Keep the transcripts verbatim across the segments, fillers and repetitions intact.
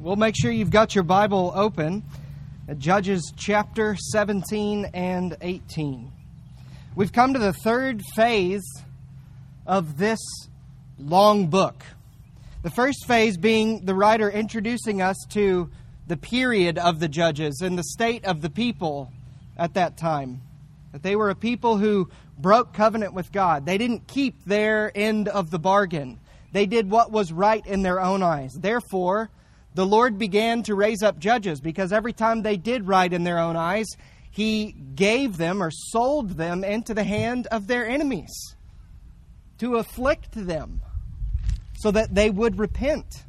We'll make sure you've got your Bible open at Judges chapter seventeen and eighteen. We've come to the third phase of this long book. The first phase being the writer introducing us to the period of the judges and the state of the people at that time. That they were a people who broke covenant with God. They didn't keep their end of the bargain. They did what was right in their own eyes. Therefore, the Lord began to raise up judges because every time they did right in their own eyes, He gave them or sold them into the hand of their enemies to afflict them so that they would repent.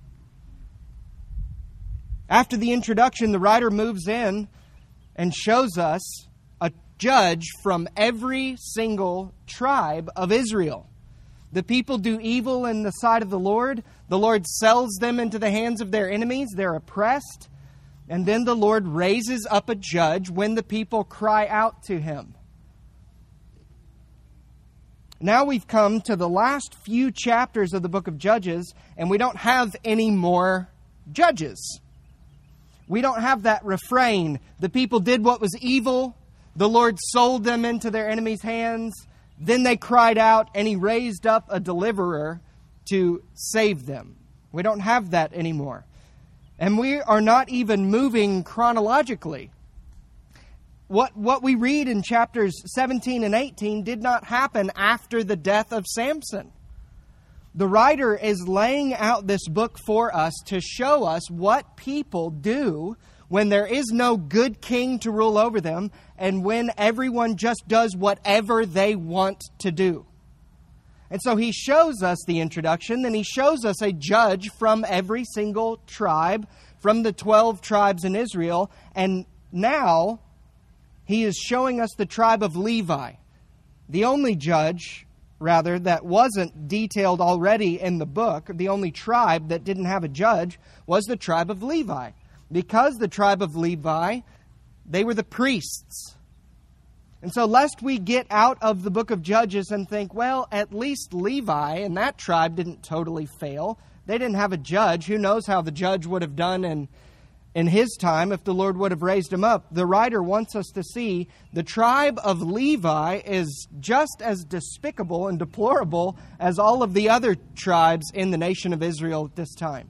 After the introduction, the writer moves in and shows us a judge from every single tribe of Israel. The people do evil in the sight of the Lord. The Lord sells them into the hands of their enemies. They're oppressed. And then the Lord raises up a judge when the people cry out to Him. Now we've come to the last few chapters of the book of Judges, and we don't have any more judges. We don't have that refrain. The people did what was evil. The Lord sold them into their enemies' hands. Then they cried out, and He raised up a deliverer to save them. We don't have that anymore. And we are not even moving chronologically. What, what we read in chapters seventeen and eighteen did not happen after the death of Samson. The writer is laying out this book for us to show us what people do when there is no good king to rule over them, and when everyone just does whatever they want to do. And so he shows us the introduction, then he shows us a judge from every single tribe, from the twelve tribes in Israel, and now he is showing us the tribe of Levi. The only judge, rather, that wasn't detailed already in the book, the only tribe that didn't have a judge, was the tribe of Levi. Because the tribe of Levi, they were the priests. And so lest we get out of the book of Judges and think, well, at least Levi and that tribe didn't totally fail. They didn't have a judge. Who knows how the judge would have done in, in his time if the Lord would have raised him up. The writer wants us to see the tribe of Levi is just as despicable and deplorable as all of the other tribes in the nation of Israel at this time.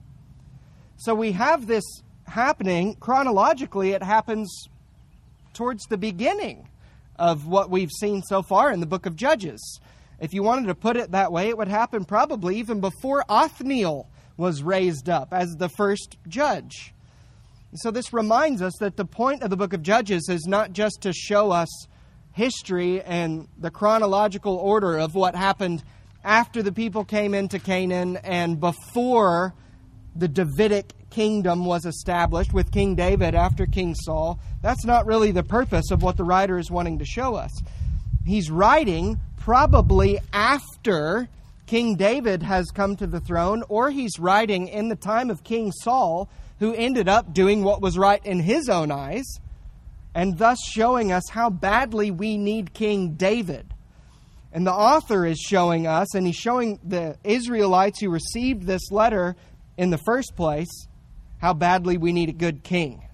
So we have this happening chronologically. It happens towards the beginning of what we've seen so far in the book of Judges. If you wanted to put it that way, it would happen probably even before Othniel was raised up as the first judge. So this reminds us that the point of the book of Judges is not just to show us history and the chronological order of what happened after the people came into Canaan and before the Davidic kingdom was established with King David after King Saul. That's not really the purpose of what the writer is wanting to show us. He's writing probably after King David has come to the throne, or he's writing in the time of King Saul, who ended up doing what was right in his own eyes, and thus showing us how badly we need King David. And the author is showing us, and he's showing the Israelites who received this letter in the first place, how badly we need a good king.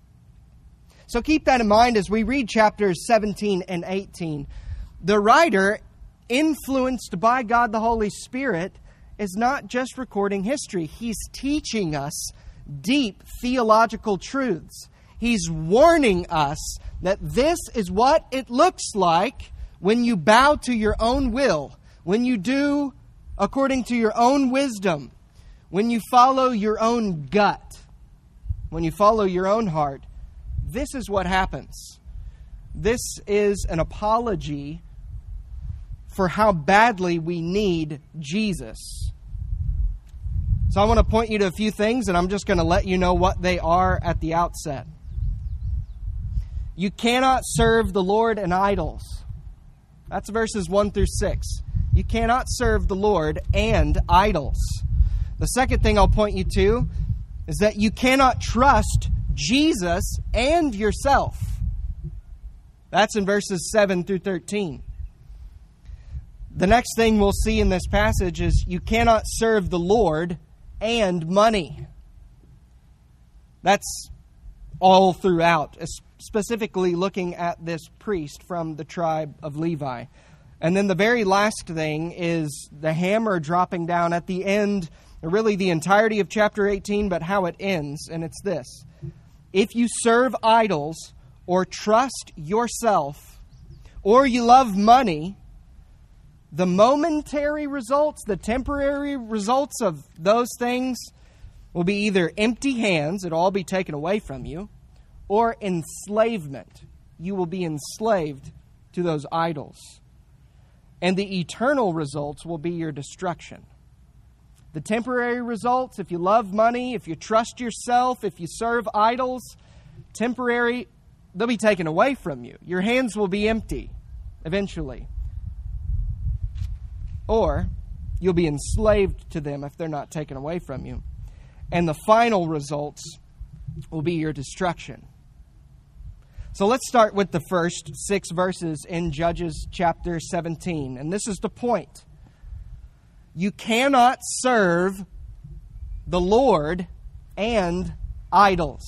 So keep that in mind as we read chapters seventeen and eighteen. The writer, influenced by God the Holy Spirit, is not just recording history. He's teaching us deep theological truths. He's warning us that this is what it looks like when you bow to your own will, when you do according to your own wisdom, when you follow your own gut, when you follow your own heart. This is what happens. This is an apology for how badly we need Jesus. So I want to point you to a few things, and I'm just going to let you know what they are at the outset. You cannot serve the Lord and idols. That's verses one through six. You cannot serve the Lord and idols. The second thing I'll point you to is that you cannot trust Jesus and yourself. That's in verses seven through thirteen. The next thing we'll see in this passage is you cannot serve the Lord and money. That's all throughout, specifically looking at this priest from the tribe of Levi. And then the very last thing is the hammer dropping down at the end, really the entirety of chapter eighteen, but how it ends. And it's this: if you serve idols or trust yourself or you love money, the momentary results, the temporary results of those things will be either empty hands, it'll all be taken away from you, or enslavement. You will be enslaved to those idols. And the eternal results will be your destruction. The temporary results, if you love money, if you trust yourself, if you serve idols, temporary, they'll be taken away from you. Your hands will be empty eventually. Or you'll be enslaved to them if they're not taken away from you. And the final results will be your destruction. So let's start with the first six verses in Judges chapter seventeen. And this is the point. You cannot serve the Lord and idols.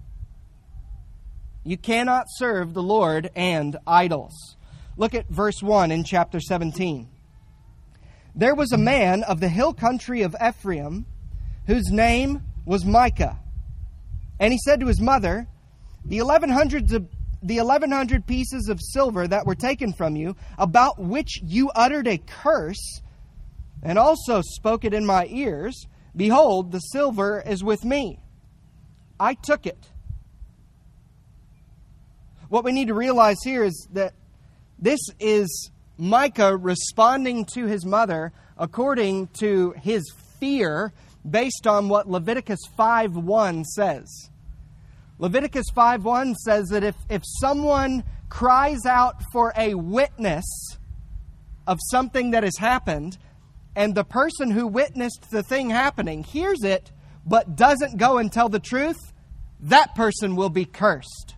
You cannot serve the Lord and idols. Look at verse one in chapter seventeen. There was a man of the hill country of Ephraim whose name was Micah. And he said to his mother, The eleven hundred of the eleven hundred pieces of silver that were taken from you, about which you uttered a curse, and also spoke it in my ears, behold, the silver is with me. I took it. What we need to realize here is that this is Micah responding to his mother according to his fear based on what Leviticus five one says. Leviticus five one says that if, if someone cries out for a witness of something that has happened, and the person who witnessed the thing happening hears it, but doesn't go and tell the truth, that person will be cursed.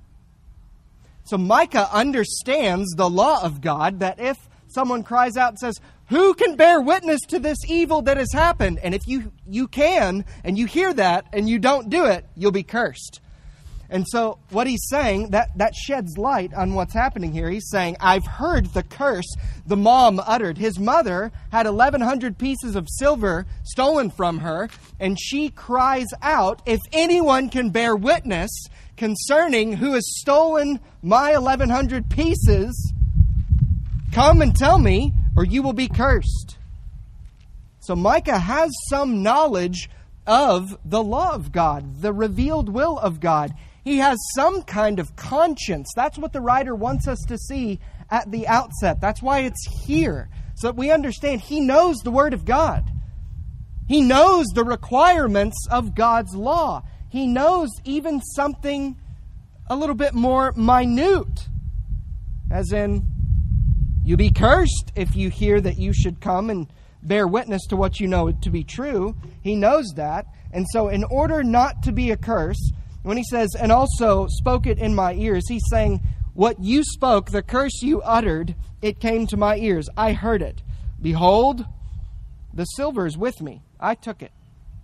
So Micah understands the law of God, that if someone cries out and says, who can bear witness to this evil that has happened? And if you, you can, and you hear that, and you don't do it, you'll be cursed. And so what he's saying, that, that sheds light on what's happening here. He's saying, I've heard the curse the mom uttered. His mother had eleven hundred pieces of silver stolen from her, and she cries out, if anyone can bear witness concerning who has stolen my eleven hundred pieces, come and tell me, or you will be cursed. So Micah has some knowledge of the law of God, the revealed will of God. He has some kind of conscience. That's what the writer wants us to see at the outset. That's why it's here, so that we understand he knows the Word of God. He knows the requirements of God's law. He knows even something a little bit more minute, as in, you be cursed if you hear that you should come and bear witness to what you know to be true. He knows that. And so in order not to be a curse, when he says, and also spoke it in my ears, he's saying, what you spoke, the curse you uttered, it came to my ears. I heard it. Behold, the silver is with me. I took it.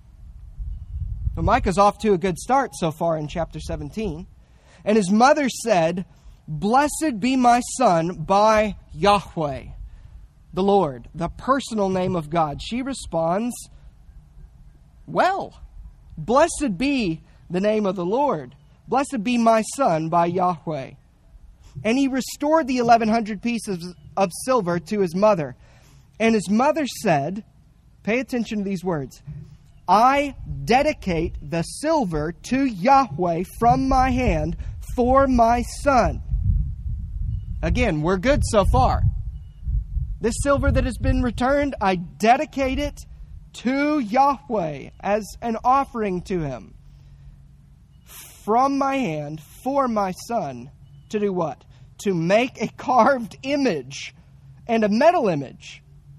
Well, Micah's off to a good start so far in chapter seventeen. And his mother said, Blessed be my son by Yahweh, the Lord, the personal name of God. She responds, well, blessed be the name of the Lord. Blessed be my son by Yahweh. And he restored the eleven hundred pieces of silver to his mother. And his mother said, pay attention to these words, I dedicate the silver to Yahweh from my hand for my son. Again, we're good so far. This silver that has been returned, I dedicate it to Yahweh as an offering to him from my hand for my son to do what? To make a carved image and a metal image.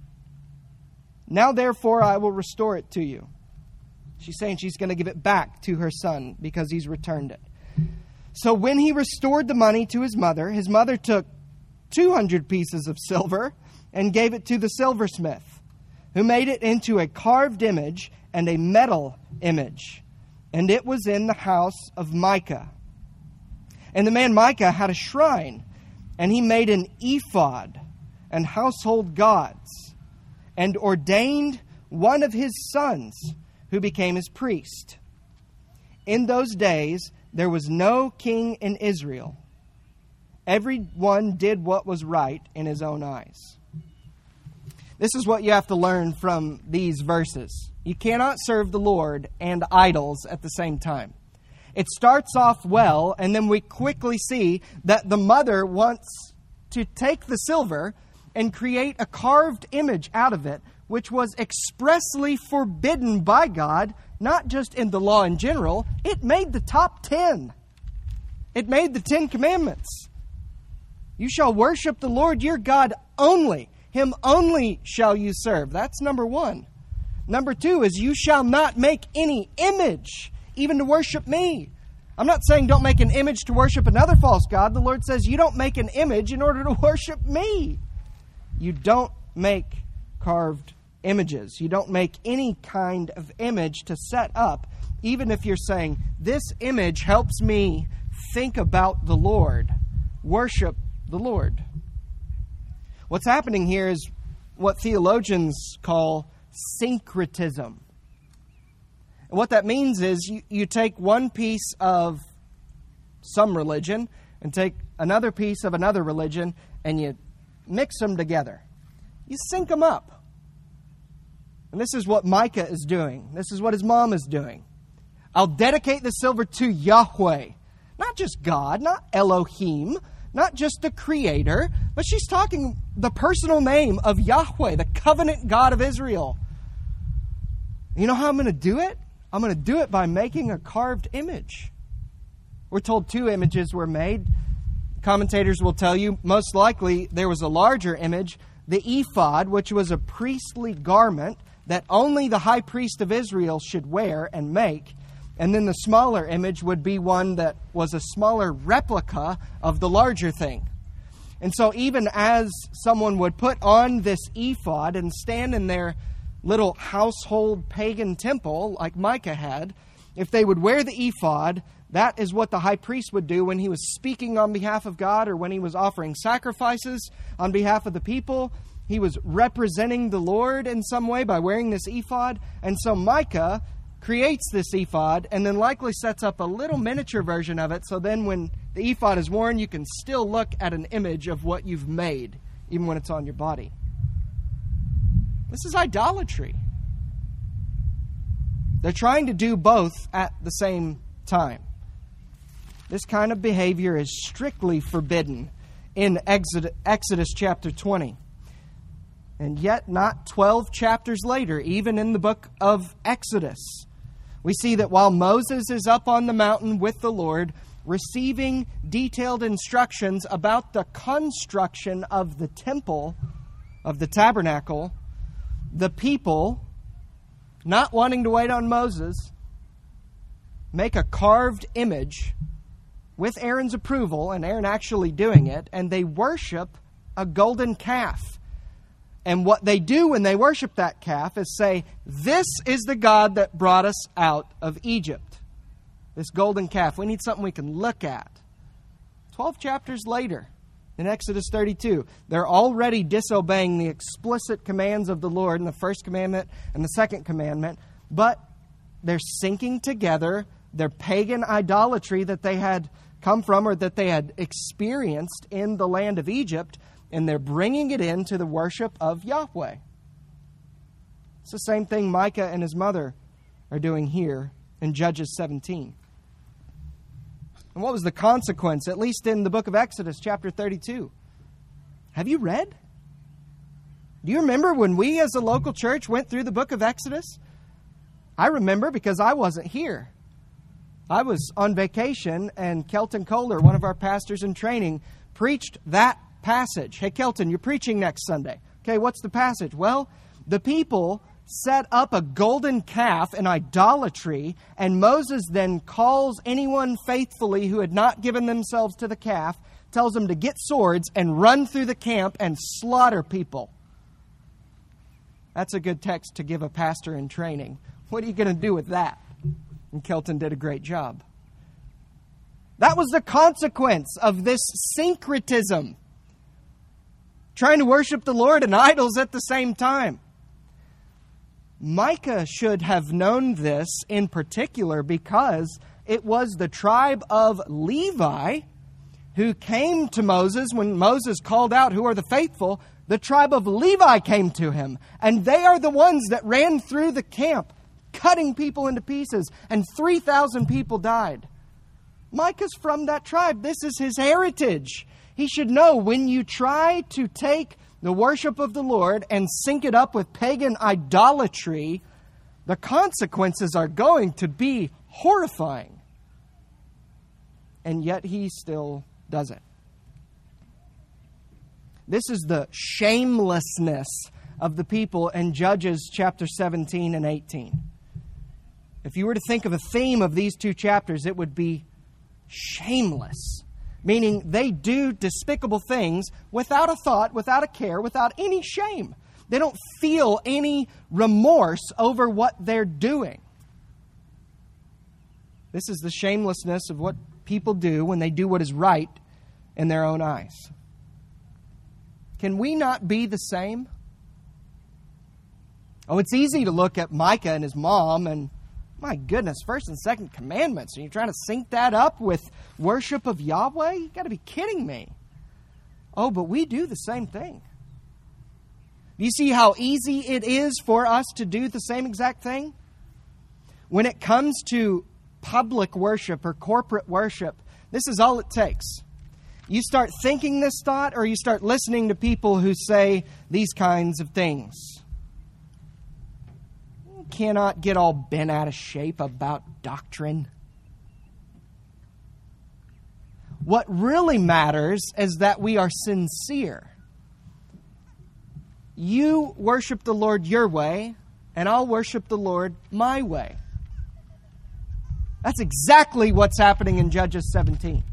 Now, therefore, I will restore it to you. She's saying she's going to give it back to her son because he's returned it. So when he restored the money to his mother, his mother took two hundred pieces of silver and gave it to the silversmith, who made it into a carved image and a metal image. and it was in the house of Micah. And the man Micah had a shrine, and he made an ephod and household gods, and ordained one of his sons, who became his priest. In those days there was no king in Israel. Everyone did what was right in his own eyes. This is what you have to learn from these verses. You cannot serve the Lord and idols at the same time. It starts off well, and then we quickly see that the mother wants to take the silver and create a carved image out of it, which was expressly forbidden by God, not just in the law in general. It made the top ten. It made the Ten Commandments. You shall worship the Lord your God only. Him only shall you serve. That's number one. Number two is you shall not make any image, even to worship me. I'm not saying don't make an image to worship another false god. The Lord says you don't make an image in order to worship me. You don't make carved images. You don't make any kind of image to set up, even if you're saying, this image helps me think about the Lord, worship the Lord. What's happening here is what theologians call syncretism. And what that means is you, you take one piece of some religion and take another piece of another religion and you mix them together. You sync them up. And this is what Micah is doing. This is what his mom is doing. I'll dedicate the silver to Yahweh. Not just God, not Elohim, not just the Creator, but she's talking the personal name of Yahweh, the covenant God of Israel. You know how I'm going to do it? I'm going to do it by making a carved image. We're told two images were made. Commentators will tell you most likely there was a larger image, the ephod, which was a priestly garment that only the high priest of Israel should wear and make. And then the smaller image would be one that was a smaller replica of the larger thing. And so even as someone would put on this ephod and stand in their little household pagan temple like Micah had, if they would wear the ephod, that is what the high priest would do when he was speaking on behalf of God or when he was offering sacrifices on behalf of the people. He was representing the Lord in some way by wearing this ephod. And so Micah creates this ephod and then likely sets up a little miniature version of it, so then when the ephod is worn, you can still look at an image of what you've made, even when it's on your body. This is idolatry. They're trying to do both at the same time. This kind of behavior is strictly forbidden in Exodus chapter twenty. And yet, not twelve chapters later, even in the book of Exodus, we see that while Moses is up on the mountain with the Lord, receiving detailed instructions about the construction of the temple, of the tabernacle, the people, not wanting to wait on Moses, make a carved image with Aaron's approval, and Aaron actually doing it, and they worship a golden calf. And what they do when they worship that calf is say, this is the God that brought us out of Egypt. This golden calf. We need something we can look at. Twelve chapters later, in Exodus thirty-two, they're already disobeying the explicit commands of the Lord in the first commandment and the second commandment, but they're syncing together their pagan idolatry that they had come from or that they had experienced in the land of Egypt, and they're bringing it into the worship of Yahweh. It's the same thing Micah and his mother are doing here in Judges seventeen. And what was the consequence, at least in the book of Exodus, chapter thirty-two? Have you read? Do you remember when we as a local church went through the book of Exodus? I remember because I wasn't here. I was on vacation, and Kelton Kohler, one of our pastors in training, preached that passage. Hey, Kelton, you're preaching next Sunday. Okay, what's the passage? Well, the people set up a golden calf in idolatry, and Moses then calls anyone faithfully who had not given themselves to the calf, tells them to get swords and run through the camp and slaughter people. That's a good text to give a pastor in training. What are you going to do with that? And Kelton did a great job. That was the consequence of this syncretism. Trying to worship the Lord and idols at the same time. Micah should have known this in particular because it was the tribe of Levi who came to Moses when Moses called out, "Who are the faithful?" The tribe of Levi came to him, and they are the ones that ran through the camp, cutting people into pieces, and three thousand people died. Micah's from that tribe. This is his heritage. He should know when you try to take the worship of the Lord and sync it up with pagan idolatry, the consequences are going to be horrifying. And yet he still does it. This is the shamelessness of the people in Judges chapter seventeen and eighteen. If you were to think of a theme of these two chapters, it would be shameless. Meaning they do despicable things without a thought, without a care, without any shame. They don't feel any remorse over what they're doing. This is the shamelessness of what people do when they do what is right in their own eyes. Can we not be the same? Oh, it's easy to look at Micah and his mom and, my goodness, first and second commandments. And you're trying to sync that up with worship of Yahweh? You've got to be kidding me. Oh, but we do the same thing. Do you see how easy it is for us to do the same exact thing? When it comes to public worship or corporate worship, this is all it takes. You start thinking this thought, or you start listening to people who say these kinds of things. Cannot get all bent out of shape about doctrine. What really matters is that we are sincere. You worship the Lord your way, and I'll worship the Lord my way. That's exactly what's happening in Judges seventeen.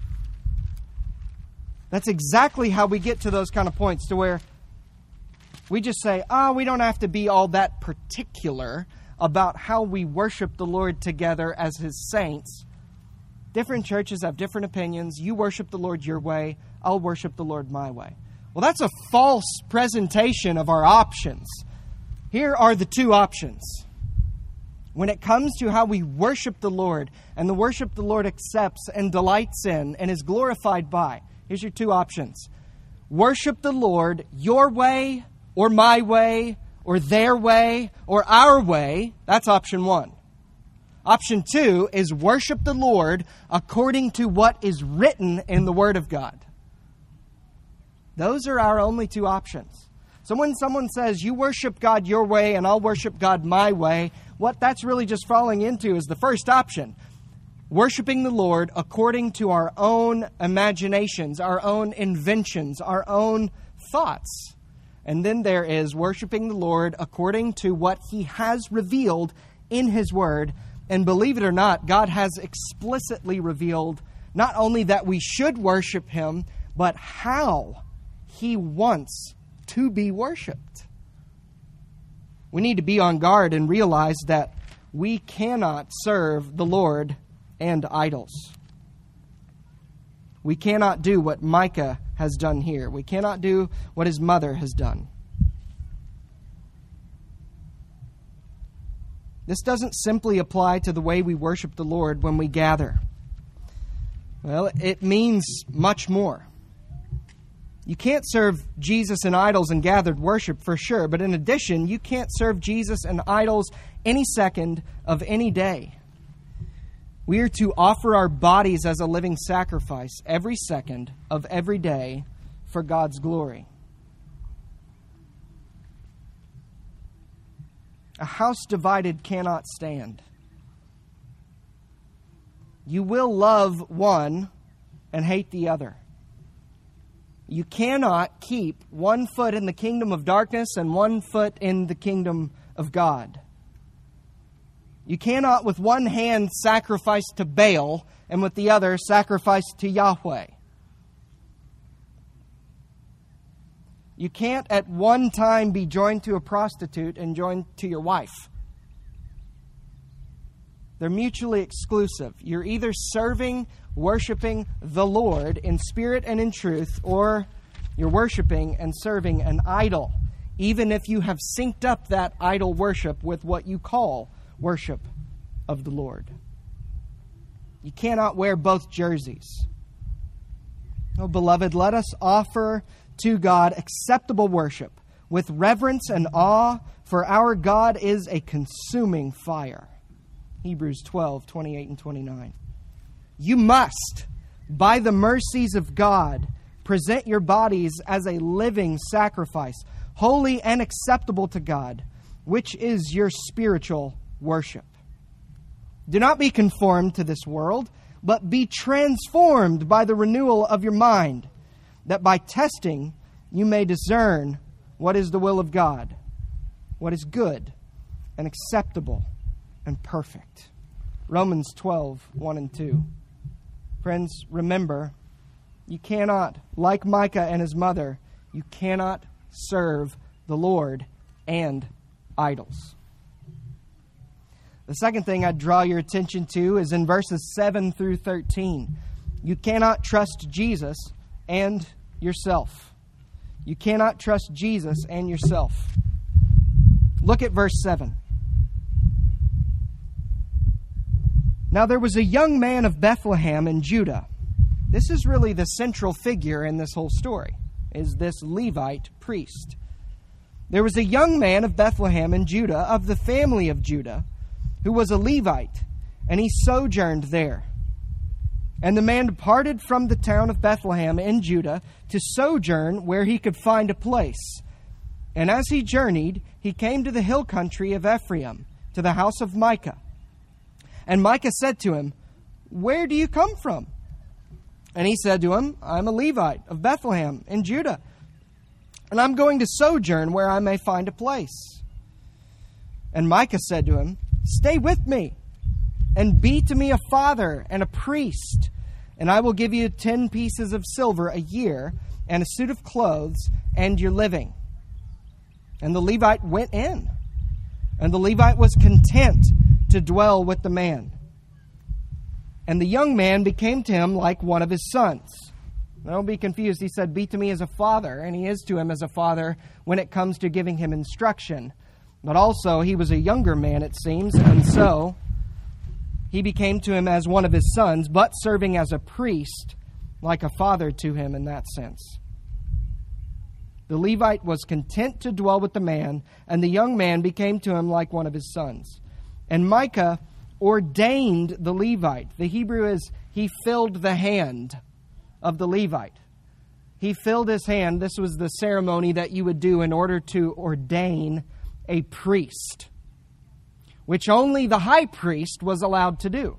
That's exactly how we get to those kind of points, to where we just say, oh, we don't have to be all that particular about how we worship the Lord together as His saints. Different churches have different opinions. You worship the Lord your way. I'll worship the Lord my way. Well, that's a false presentation of our options. Here are the two options. When it comes to how we worship the Lord, and the worship the Lord accepts and delights in and is glorified by, here's your two options. Worship the Lord your way, or my way, or their way, or our way. That's option one. Option two is worship the Lord according to what is written in the Word of God. Those are our only two options. So when someone says, you worship God your way and I'll worship God my way, what that's really just falling into is the first option. Worshiping the Lord according to our own imaginations, our own inventions, our own thoughts. And then there is worshiping the Lord according to what He has revealed in His Word. And believe it or not, God has explicitly revealed not only that we should worship Him, but how He wants to be worshipped. We need to be on guard and realize that we cannot serve the Lord and idols. We cannot do what Micah has done here. We cannot do what his mother has done. This doesn't simply apply to the way we worship the Lord when we gather. Well, it means much more. You can't serve Jesus and idols in gathered worship for sure, but in addition, you can't serve Jesus and idols any second of any day. We are to offer our bodies as a living sacrifice every second of every day for God's glory. A house divided cannot stand. You will love one and hate the other. You cannot keep one foot in the kingdom of darkness and one foot in the kingdom of God. You cannot with one hand sacrifice to Baal and with the other sacrifice to Yahweh. You can't at one time be joined to a prostitute and joined to your wife. They're mutually exclusive. You're either serving, worshiping the Lord in spirit and in truth, or you're worshiping and serving an idol, even if you have synced up that idol worship with what you call worship of the Lord. You cannot wear both jerseys. Oh, beloved, let us offer to God acceptable worship with reverence and awe, for our God is a consuming fire. Hebrews twelve, twenty-eight and twenty-nine. You must, by the mercies of God, present your bodies as a living sacrifice, holy and acceptable to God, which is your spiritual worship. Do not be conformed to this world, but be transformed by the renewal of your mind, that by testing you may discern what is the will of God, what is good and acceptable and perfect. Romans twelve, one and two. Friends, remember, you cannot, like Micah and his mother, you cannot serve the Lord and idols. The second thing I'd draw your attention to is in verses seven through thirteen. You cannot trust Jesus and yourself. You cannot trust Jesus and yourself. Look at verse seven. Now there was a young man of Bethlehem in Judah. This is really the central figure in this whole story, is this Levite priest. There was a young man of Bethlehem in Judah, of the family of Judah, who was a Levite, and he sojourned there. And the man departed from the town of Bethlehem in Judah to sojourn where he could find a place. And as he journeyed, he came to the hill country of Ephraim, to the house of Micah. And Micah said to him, "Where do you come from?" And he said to him, "I'm a Levite of Bethlehem in Judah, and I'm going to sojourn where I may find a place." And Micah said to him, "Stay with me, and be to me a father and a priest, and I will give you ten pieces of silver a year, and a suit of clothes, and your living." And the Levite went in, and the Levite was content to dwell with the man. And the young man became to him like one of his sons. Now, don't be confused. He said, "Be to me as a father," and he is to him as a father when it comes to giving him instruction. But also, he was a younger man, it seems, and so he became to him as one of his sons, but serving as a priest, like a father to him in that sense. The Levite was content to dwell with the man, and the young man became to him like one of his sons. And Micah ordained the Levite. The Hebrew is, he filled the hand of the Levite. He filled his hand. This was the ceremony that you would do in order to ordain a priest, which only the high priest was allowed to do.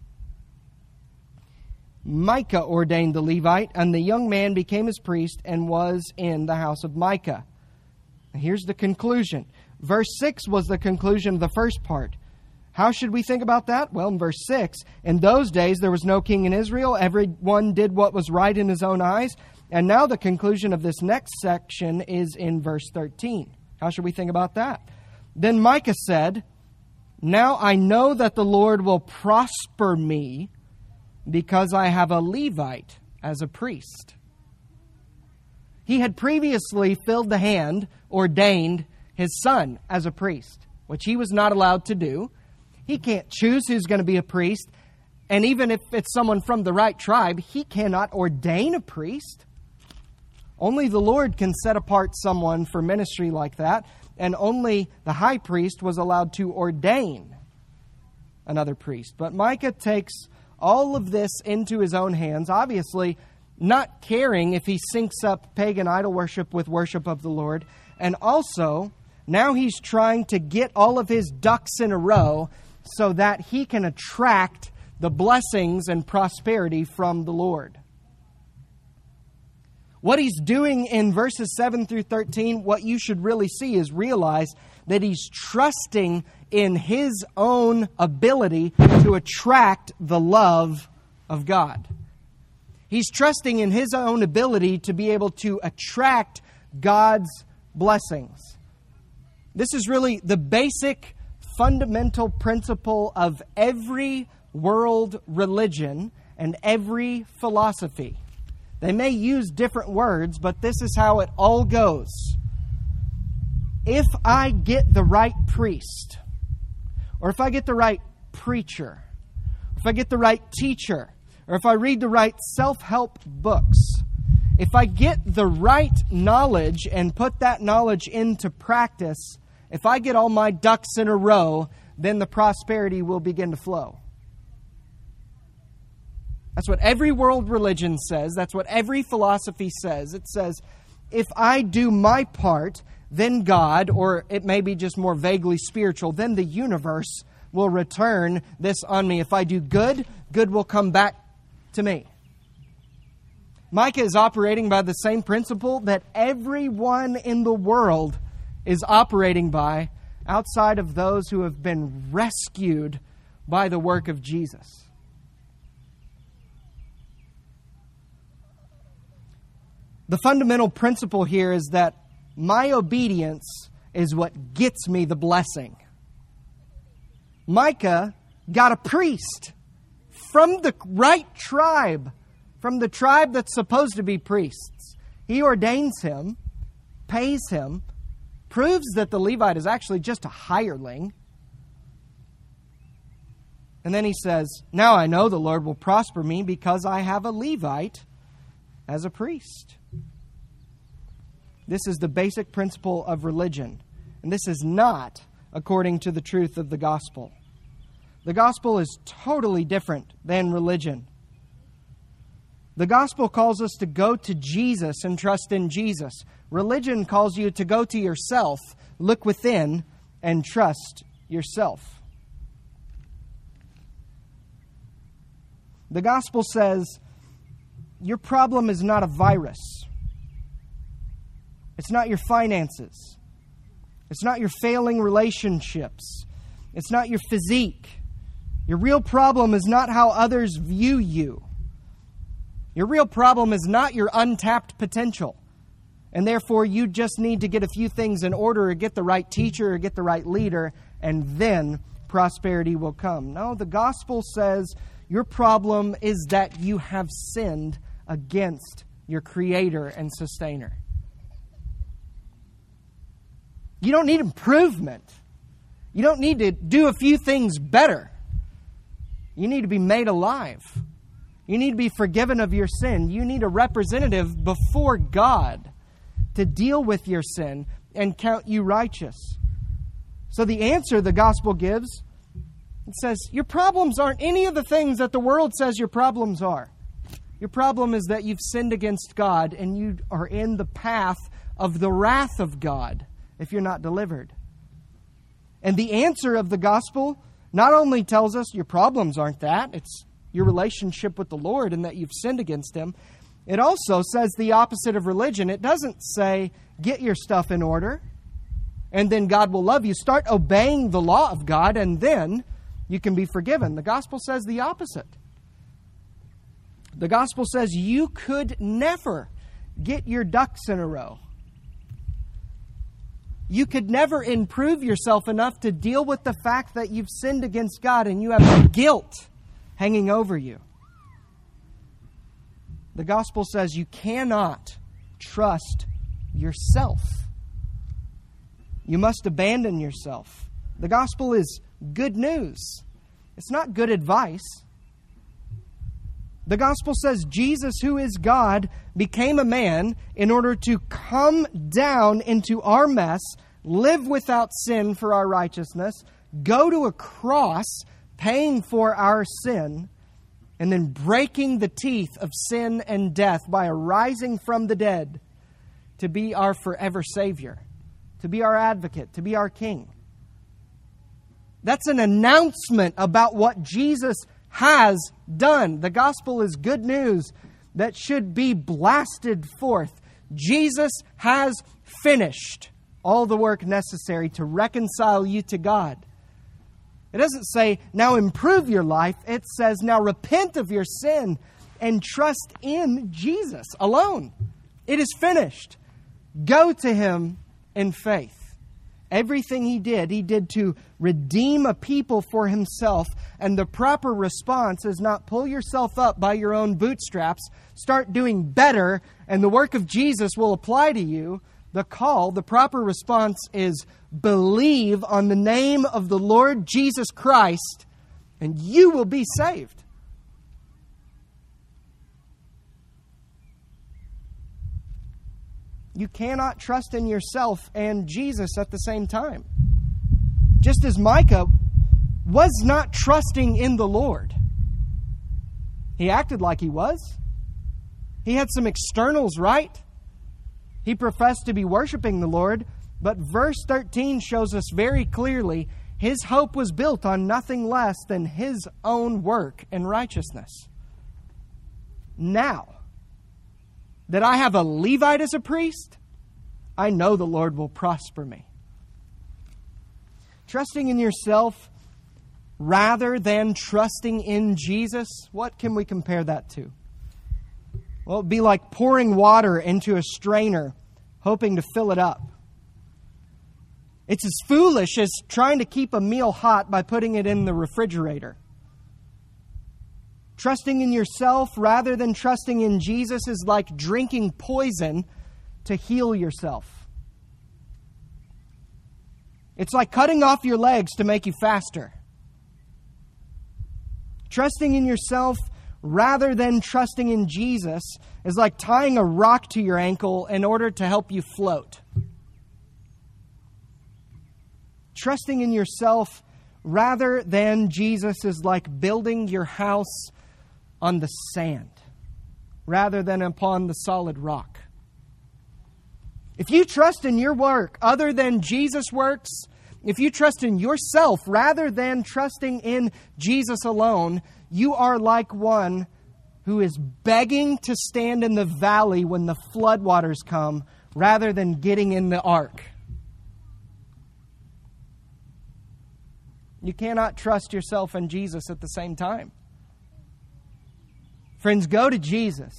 Micah ordained the Levite, and the young man became his priest and was in the house of Micah. Here's the conclusion. Verse six was the conclusion of the first part. How should we think about that? Well, in verse six, in those days there was no king in Israel. Everyone did what was right in his own eyes. And now the conclusion of this next section is in verse thirteen. How should we think about that? Then Micah said, "Now I know that the Lord will prosper me because I have a Levite as a priest." He had previously filled the hand, ordained his son as a priest, which he was not allowed to do. He can't choose who's going to be a priest. And even if it's someone from the right tribe, he cannot ordain a priest. Only the Lord can set apart someone for ministry like that. And only the high priest was allowed to ordain another priest. But Micah takes all of this into his own hands, obviously not caring if he syncs up pagan idol worship with worship of the Lord. And also, now he's trying to get all of his ducks in a row so that he can attract the blessings and prosperity from the Lord. What he's doing in verses seven through thirteen, what you should really see is realize that he's trusting in his own ability to attract the love of God. He's trusting in his own ability to be able to attract God's blessings. This is really the basic fundamental principle of every world religion and every philosophy. They may use different words, but this is how it all goes. If I get the right priest, or if I get the right preacher, if I get the right teacher, or if I read the right self-help books, if I get the right knowledge and put that knowledge into practice, if I get all my ducks in a row, then the prosperity will begin to flow. That's what every world religion says. That's what every philosophy says. It says, if I do my part, then God, or it may be just more vaguely spiritual, then the universe will return this on me. If I do good, good will come back to me. Micah is operating by the same principle that everyone in the world is operating by, outside of those who have been rescued by the work of Jesus. The fundamental principle here is that my obedience is what gets me the blessing. Micah got a priest from the right tribe, from the tribe that's supposed to be priests. He ordains him, pays him, proves that the Levite is actually just a hireling. And then he says, now I know the Lord will prosper me because I have a Levite as a priest. This is the basic principle of religion. And this is not according to the truth of the gospel. The gospel is totally different than religion. The gospel calls us to go to Jesus and trust in Jesus. Religion calls you to go to yourself, look within, and trust yourself. The gospel says, your problem is not a virus. It's not your finances. It's not your failing relationships. It's not your physique. Your real problem is not how others view you. Your real problem is not your untapped potential. And therefore, you just need to get a few things in order, or get the right teacher, or get the right leader, and then prosperity will come. No, the gospel says your problem is that you have sinned against your Creator and Sustainer. You don't need improvement. You don't need to do a few things better. You need to be made alive. You need to be forgiven of your sin. You need a representative before God to deal with your sin and count you righteous. So the answer the gospel gives, it says, your problems aren't any of the things that the world says your problems are. Your problem is that you've sinned against God and you are in the path of the wrath of God if you're not delivered. And the answer of the gospel not only tells us your problems aren't that, it's your relationship with the Lord and that you've sinned against Him. It also says the opposite of religion. It doesn't say, get your stuff in order and then God will love you. Start obeying the law of God and then you can be forgiven. The gospel says the opposite. The gospel says you could never get your ducks in a row. You could never improve yourself enough to deal with the fact that you've sinned against God and you have guilt hanging over you. The gospel says you cannot trust yourself. You must abandon yourself. The gospel is good news. It's not good advice. The gospel says Jesus, who is God, became a man in order to come down into our mess, live without sin for our righteousness, go to a cross, paying for our sin, and then breaking the teeth of sin and death by arising from the dead to be our forever Savior, to be our advocate, to be our King. That's an announcement about what Jesus has done. The gospel is good news that should be blasted forth. Jesus has finished all the work necessary to reconcile you to God. It doesn't say, now improve your life. It says, now repent of your sin and trust in Jesus alone. It is finished. Go to Him in faith. Everything He did, He did to redeem a people for Himself. And the proper response is not pull yourself up by your own bootstraps, start doing better, and the work of Jesus will apply to you. The call, the proper response is believe on the name of the Lord Jesus Christ, and you will be saved. You cannot trust in yourself and Jesus at the same time. Just as Micah was not trusting in the Lord. He acted like he was. He had some externals right. He professed to be worshiping the Lord, but verse thirteen shows us very clearly his hope was built on nothing less than his own work and righteousness. Now that I have a Levite as a priest, I know the Lord will prosper me. Trusting in yourself rather than trusting in Jesus, what can we compare that to? Well, it would be like pouring water into a strainer, hoping to fill it up. It's as foolish as trying to keep a meal hot by putting it in the refrigerator. Trusting in yourself rather than trusting in Jesus is like drinking poison to heal yourself. It's like cutting off your legs to make you faster. Trusting in yourself rather than trusting in Jesus is like tying a rock to your ankle in order to help you float. Trusting in yourself rather than Jesus is like building your house on the sand rather than upon the solid rock. If you trust in your work other than Jesus' works, if you trust in yourself rather than trusting in Jesus alone, you are like one who is begging to stand in the valley when the floodwaters come rather than getting in the ark. You cannot trust yourself and Jesus at the same time. Friends, go to Jesus.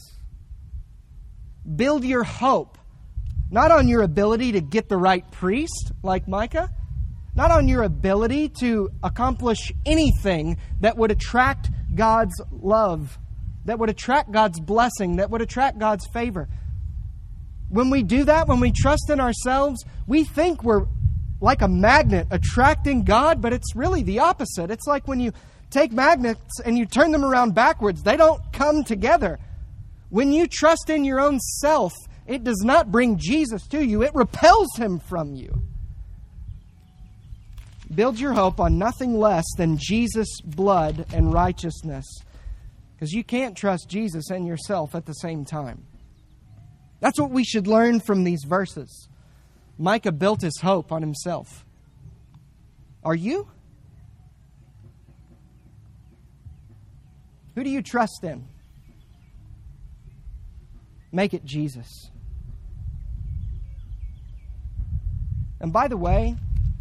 Build your hope, not on your ability to get the right priest, like Micah, not on your ability to accomplish anything that would attract God's love, that would attract God's blessing, that would attract God's favor. When we do that, when we trust in ourselves, we think we're like a magnet attracting God, but it's really the opposite. It's like when you take magnets and you turn them around backwards, they don't come together. When you trust in your own self, it does not bring Jesus to you. It repels Him from you. Build your hope on nothing less than Jesus' blood and righteousness, because you can't trust Jesus and yourself at the same time. That's what we should learn from these verses. Micah built his hope on himself. Are you? Who do you trust in? Make it Jesus. And by the way,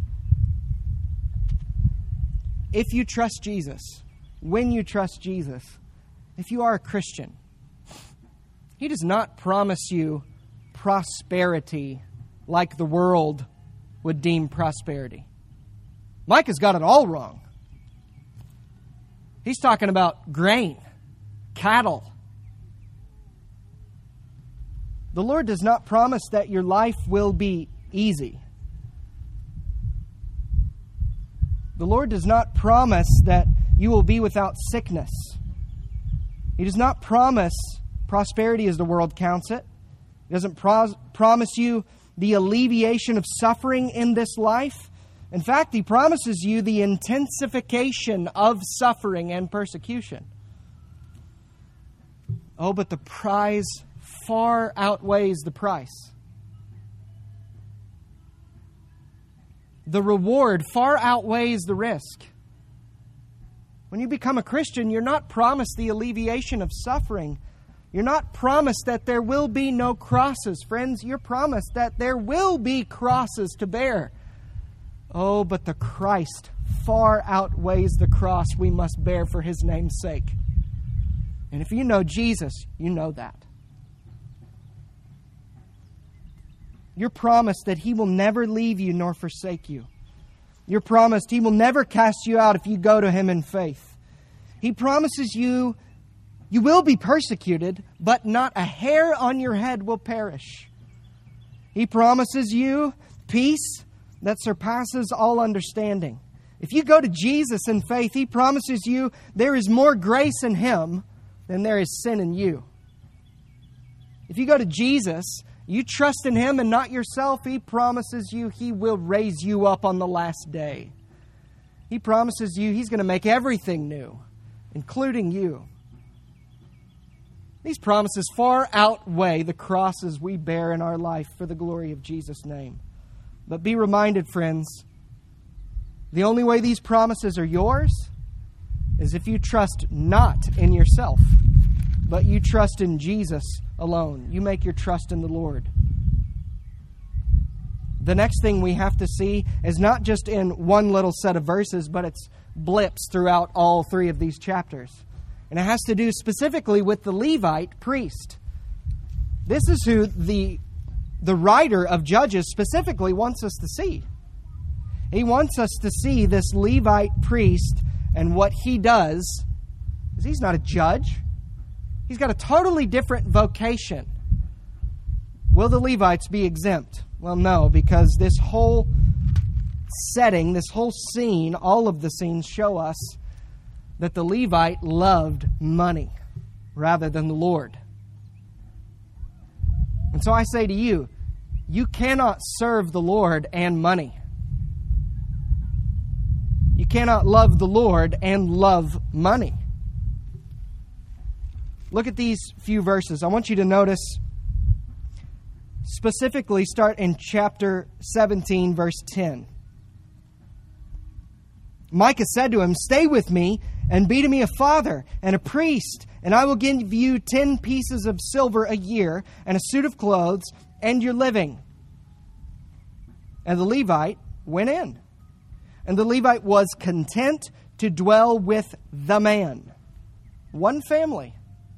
if you trust Jesus, when you trust Jesus, if you are a Christian, He does not promise you prosperity like the world would deem prosperity. Micah's got it all wrong. He's talking about grain, cattle. The Lord does not promise that your life will be easy. The Lord does not promise that you will be without sickness. He does not promise prosperity as the world counts it. He doesn't pro- promise you the alleviation of suffering in this life. In fact, He promises you the intensification of suffering and persecution. Oh, but the prize far outweighs the price. The reward far outweighs the risk. When you become a Christian, you're not promised the alleviation of suffering. You're not promised that there will be no crosses. Friends, you're promised that there will be crosses to bear. Oh, but the Christ far outweighs the cross we must bear for His name's sake. And if you know Jesus, you know that. Your promise that He will never leave you nor forsake you. Your promise He will never cast you out if you go to Him in faith. He promises you, you will be persecuted, but not a hair on your head will perish. He promises you peace that surpasses all understanding. If you go to Jesus in faith, He promises you there is more grace in Him than there is sin in you. If you go to Jesus, you trust in Him and not yourself, He promises you He will raise you up on the last day. He promises you He's going to make everything new, including you. These promises far outweigh the crosses we bear in our life for the glory of Jesus' name. But be reminded, friends, the only way these promises are yours is if you trust not in yourself, but you trust in Jesus alone. You make your trust in the Lord. The next thing we have to see is not just in one little set of verses, but it's blips throughout all three of these chapters. And it has to do specifically with the Levite priest. This is who the, the writer of Judges specifically wants us to see. He wants us to see this Levite priest, and what he does is he's not a judge. He's got a totally different vocation. Will the Levites be exempt? Well, no, because this whole setting, this whole scene, all of the scenes show us that the Levite loved money rather than the Lord. And so I say to you, you cannot serve the Lord and money. You cannot love the Lord and love money. Look at these few verses. I want you to notice, specifically start in chapter seventeen, verse ten. Micah said to him, "Stay with me and be to me a father and a priest, and I will give you ten pieces of silver a year and a suit of clothes and your living." And the Levite went in. And the Levite was content to dwell with the man. One family.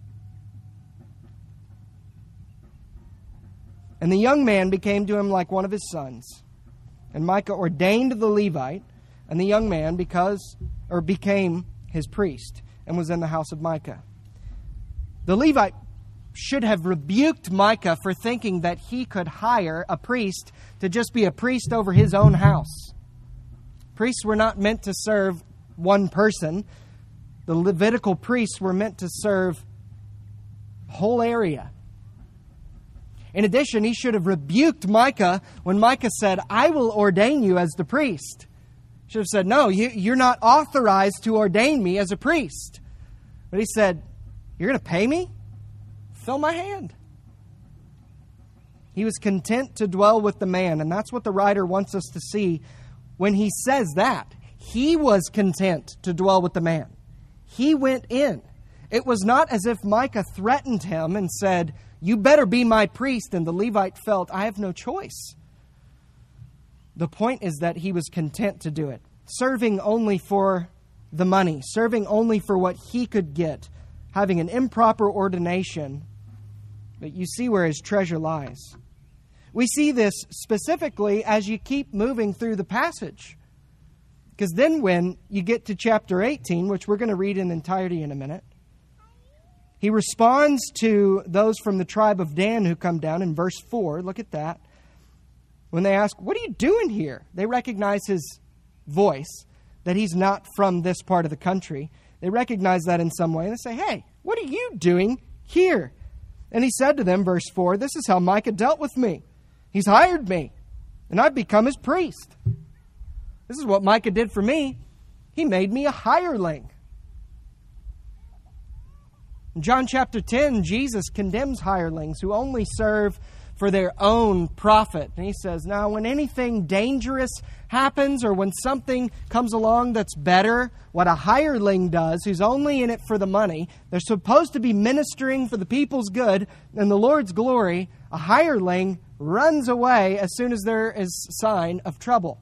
And the young man became to him like one of his sons. And Micah ordained the Levite, and the young man because or became his priest, and was in the house of Micah. The Levite should have rebuked Micah for thinking that he could hire a priest to just be a priest over his own house. Priests were not meant to serve one person. The Levitical priests were meant to serve a whole area. In addition, he should have rebuked Micah when Micah said, "I will ordain you as the priest." He should have said, "No, you, you're not authorized to ordain me as a priest." But he said, "You're going to pay me? Fill my hand." He was content to dwell with the man, and that's what the writer wants us to see when he says that. He was content to dwell with the man. He went in. It was not as if Micah threatened him and said, "You better be my priest," and the Levite felt, "I have no choice." The point is that he was content to do it, serving only for the money, serving only for what he could get, having an improper ordination. But you see where his treasure lies. We see this specifically as you keep moving through the passage. Because then when you get to chapter eighteen, which we're going to read in entirety in a minute, he responds to those from the tribe of Dan who come down in verse four. Look at that. When they ask, "What are you doing here?" They recognize his voice, that he's not from this part of the country. They recognize that in some way. And they say, "Hey, what are you doing here?" And he said to them, verse four, "This is how Micah dealt with me. He's hired me, and I've become his priest. This is what Micah did for me. He made me a hireling." In John chapter ten, Jesus condemns hirelings who only serve for their own profit. And he says, now when anything dangerous happens or when something comes along that's better, what a hireling does, who's only in it for the money, they're supposed to be ministering for the people's good and the Lord's glory. A hireling runs away as soon as there is sign of trouble.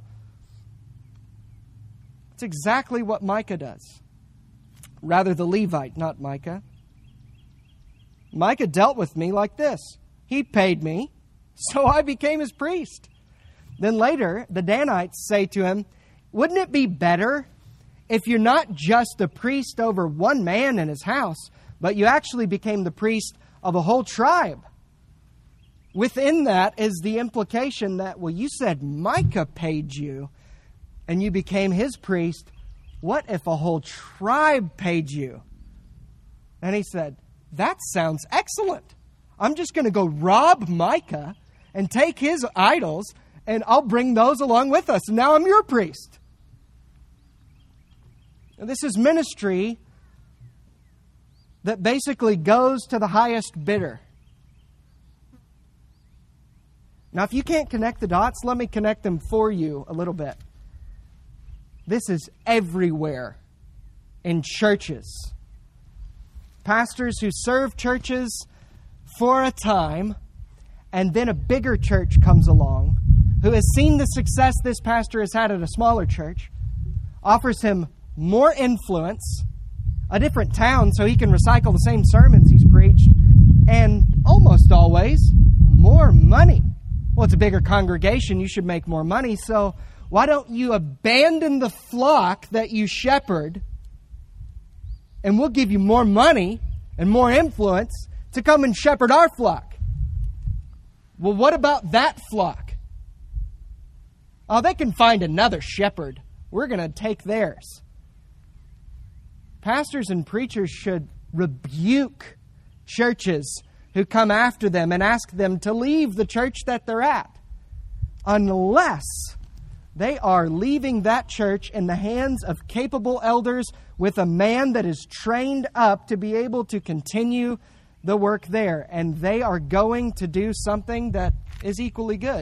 It's exactly what Micah does. Rather, the Levite, not Micah. Micah dealt with me like this. He paid me So I became his priest. Then later, the Danites say to him, wouldn't it be better if you're not just a priest over one man in his house, but you actually became the priest of a whole tribe? Within that is the implication that, well, you said Micah paid you and you became his priest. What if a whole tribe paid you? And he said, that sounds excellent. I'm just going to go rob Micah and take his idols, and I'll bring those along with us. And now I'm your priest. And this is ministry that basically goes to the highest bidder. Now, if you can't connect the dots, let me connect them for you a little bit. This is everywhere in churches. Pastors who serve churches for a time, and then a bigger church comes along who has seen the success this pastor has had at a smaller church, offers him more influence, a different town so he can recycle the same sermons he's preached, and almost always more money. Well, it's a bigger congregation, you should make more money, so why don't you abandon the flock that you shepherd, and we'll give you more money and more influence to come and shepherd our flock? Well, what about that flock? Oh, they can find another shepherd. We're going to take theirs. Pastors and preachers should rebuke churches who come after them and ask them to leave the church that they're at, unless they are leaving that church in the hands of capable elders with a man that is trained up to be able to continue the work there. And they are going to do something that is equally good.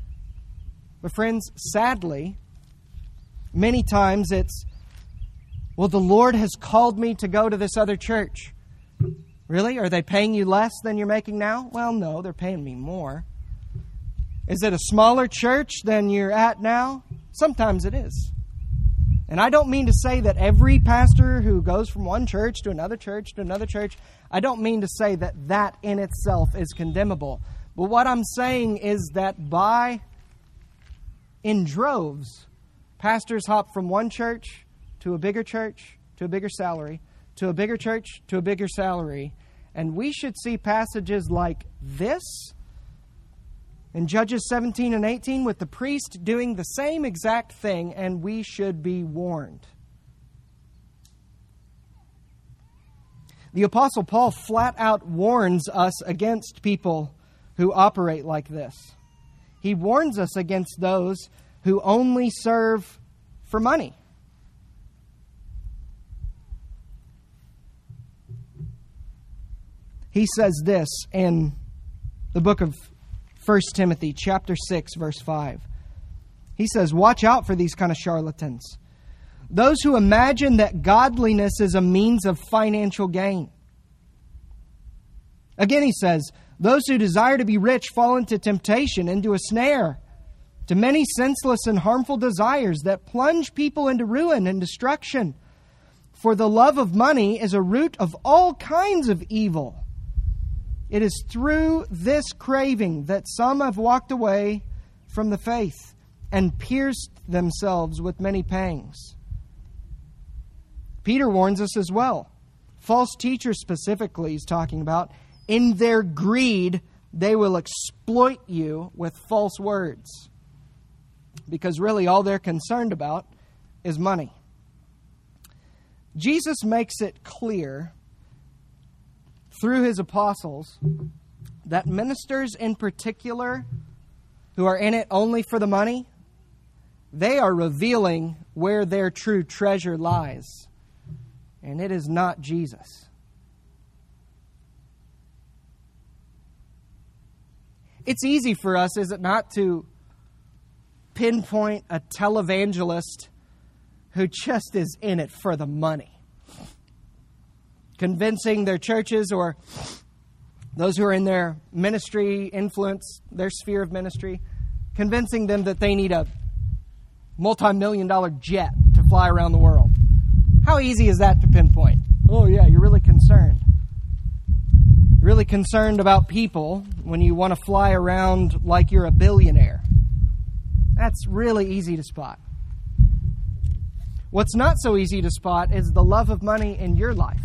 But friends, sadly, many times it's, well, the Lord has called me to go to this other church. Really? Are they paying you less than you're making now? Well, no, they're paying me more. Is it a smaller church than you're at now? Sometimes it is. And I don't mean to say that every pastor who goes from one church to another church to another church, I don't mean to say that that in itself is condemnable. But what I'm saying is that by, in droves, pastors hop from one church to a bigger church to a bigger salary, to a bigger church to a bigger salary. And we should see passages like this in Judges seventeen and eighteen with the priest doing the same exact thing, and we should be warned. The Apostle Paul flat out warns us against people who operate like this. He warns us against those who only serve for money. He says this in the book of First Timothy, chapter six, verse five. He says, watch out for these kind of charlatans. Those who imagine that godliness is a means of financial gain. Again, he says, those who desire to be rich fall into temptation, into a snare, to many senseless and harmful desires that plunge people into ruin and destruction. For the love of money is a root of all kinds of evil. It is through this craving that some have walked away from the faith and pierced themselves with many pangs. Peter warns us as well. False teachers specifically he's talking about. In their greed, they will exploit you with false words. Because really all they're concerned about is money. Jesus makes it clear through his apostles that ministers in particular who are in it only for the money, they are revealing where their true treasure lies. And it is not Jesus. It's easy for us, is it not, to pinpoint a televangelist who just is in it for the money. Convincing their churches or those who are in their ministry influence, their sphere of ministry, convincing them that they need a multi-million dollar jet to fly around the world. How easy is that to pinpoint? Oh yeah, you're really concerned. You're really concerned about people. when you want to fly around like you're a billionaire. That's really easy to spot. What's not so easy to spot is the love of money in your life.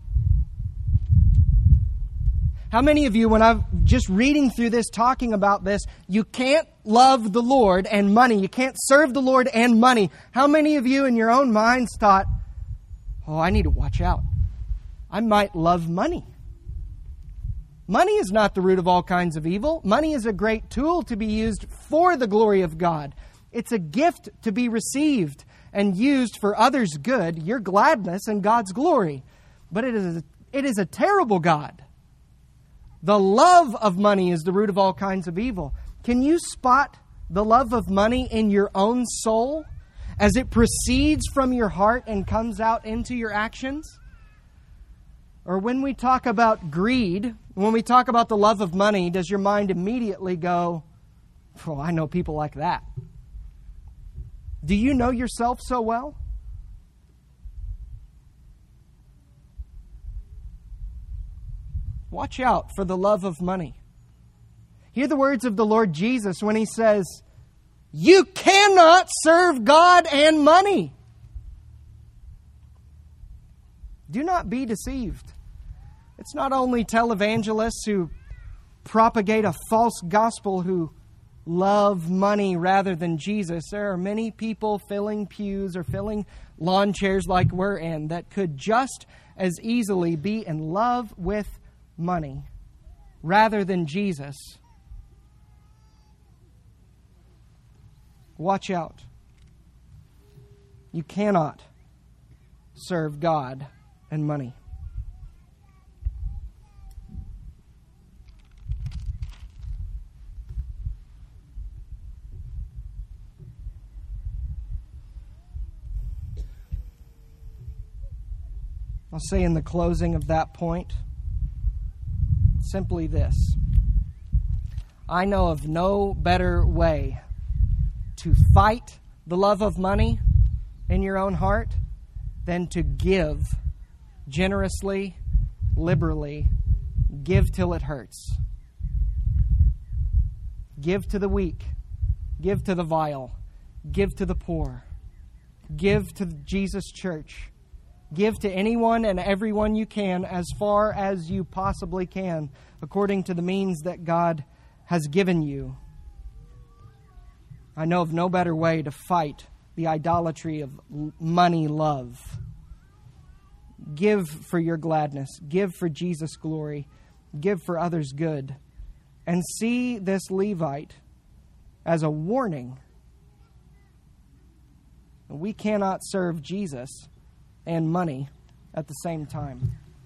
How many of you, when I'm just reading through this, talking about this, you can't love the Lord and money. You can't serve the Lord and money. How many of you in your own minds thought, oh, I need to watch out. I might love money. Money is not the root of all kinds of evil. Money is a great tool to be used for the glory of God. It's a gift to be received and used for others' good, your gladness and God's glory. But it is a, it is a terrible God. The love of money is the root of all kinds of evil. Can you spot the love of money in your own soul as it proceeds from your heart and comes out into your actions? Or when we talk about greed, when we talk about the love of money, does your mind immediately go, oh, I know people like that? Do you know yourself so well? Watch out for the love of money. Hear the words of the Lord Jesus when He says, you cannot serve God and money. Do not be deceived. It's not only televangelists who propagate a false gospel who love money rather than Jesus. There are many people filling pews or filling lawn chairs like we're in that could just as easily be in love with money rather than Jesus. Watch out. You cannot serve God and money. I'll say in the closing of that point simply this. I know of no better way to fight the love of money in your own heart than to give generously, liberally, give till it hurts. Give to the weak, give to the vile, give to the poor, give to Jesus' church. Give to anyone and everyone you can as far as you possibly can, according to the means that God has given you. I know of no better way to fight the idolatry of money love. Give for your gladness. Give for Jesus' glory. Give for others' good. And see this Levite as a warning. We cannot serve Jesus and money at the same time.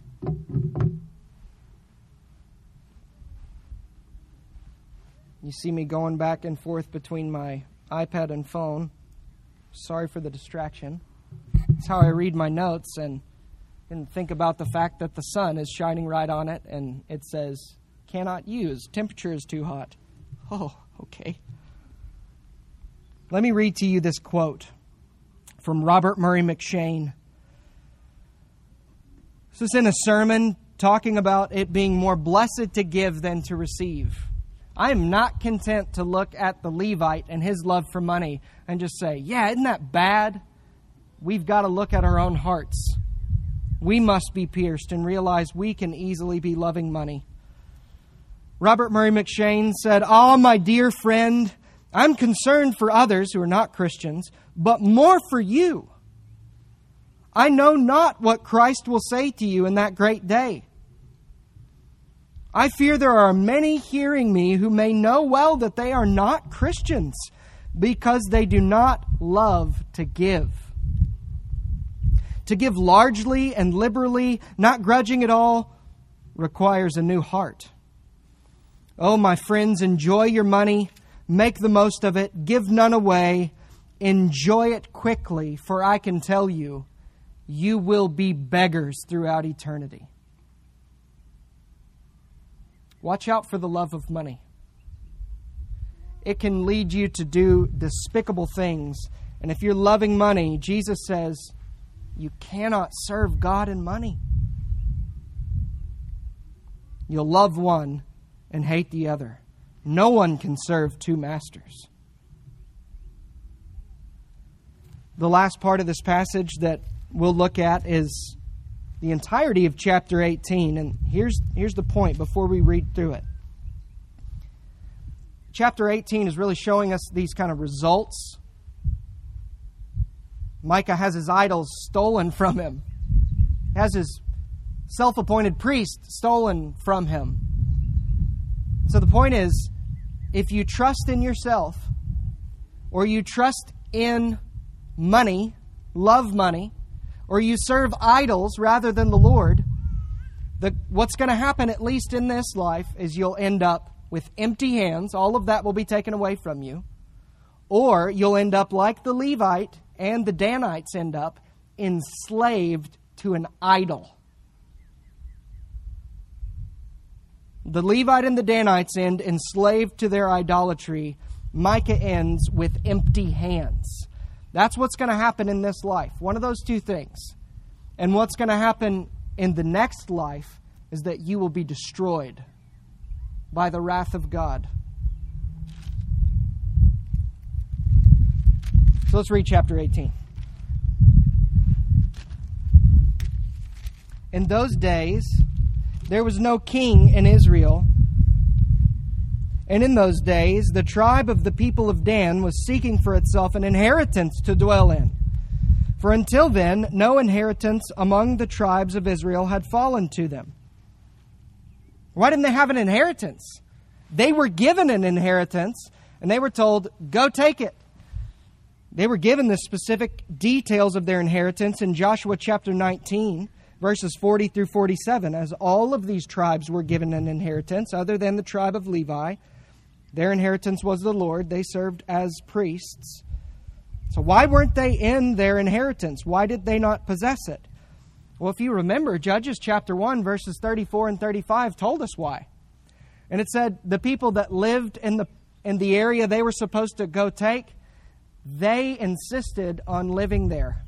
You see me going back and forth between my iPad and phone. Sorry for the distraction. It's how I read my notes and, and think about the fact that the sun is shining right on it and it says, cannot use, temperature is too hot. Oh, okay. Let me read to you this quote from Robert Murray McCheyne. This is in a sermon talking about it being more blessed to give than to receive. I am not content to look at the Levite and his love for money and just say, yeah, isn't that bad? We've got to look at our own hearts. We must be pierced and realize we can easily be loving money. Robert Murray McCheyne said, "Ah, my dear friend, I'm concerned for others who are not Christians, but more for you. I know not what Christ will say to you in that great day. I fear there are many hearing me who may know well that they are not Christians because they do not love to give. To give largely and liberally, not grudging at all, requires a new heart. Oh, my friends, enjoy your money, make the most of it, give none away, enjoy it quickly, for I can tell you, you will be beggars throughout eternity." Watch out for the love of money. It can lead you to do despicable things. And if you're loving money, Jesus says, you cannot serve God and money. You'll love one and hate the other. No one can serve two masters. The last part of this passage that we'll look at is the entirety of chapter eighteen. And here's, here's the point before we read through it. Chapter eighteen is really showing us these kind of results. Micah has his idols stolen from him. He has his self-appointed priest stolen from him. So the point is, if you trust in yourself, or you trust in money, love money, or you serve idols rather than the Lord, the, what's going to happen, at least in this life, is you'll end up with empty hands. All of that will be taken away from you. Or you'll end up like the Levite and the Danites end up, enslaved to an idol. The Levite and the Danites end enslaved to their idolatry. Micah ends with empty hands. That's what's going to happen in this life. One of those two things. And what's going to happen in the next life is that you will be destroyed by the wrath of God. So let's read chapter eighteen. In those days, there was no king in Israel. And in those days, the tribe of the people of Dan was seeking for itself an inheritance to dwell in. For until then, no inheritance among the tribes of Israel had fallen to them. Why didn't they have an inheritance? They were given an inheritance, and they were told, go take it. They were given the specific details of their inheritance in Joshua chapter nineteen, verses forty through forty-seven, as all of these tribes were given an inheritance, other than the tribe of Levi. Their inheritance was the Lord. They served as priests. So why weren't they in their inheritance? Why did they not possess it? Well, if you remember, Judges chapter one, verses thirty-four and thirty-five told us why. And it said the people that lived in the in the area they were supposed to go take, they insisted on living there.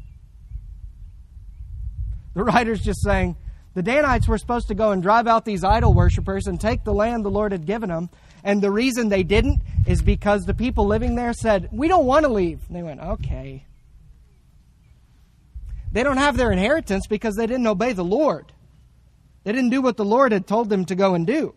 The writer's just saying, the Danites were supposed to go and drive out these idol worshippers and take the land the Lord had given them. And the reason they didn't is because the people living there said, we don't want to leave. And they went, okay. They don't have their inheritance because they didn't obey the Lord. They didn't do what the Lord had told them to go and do.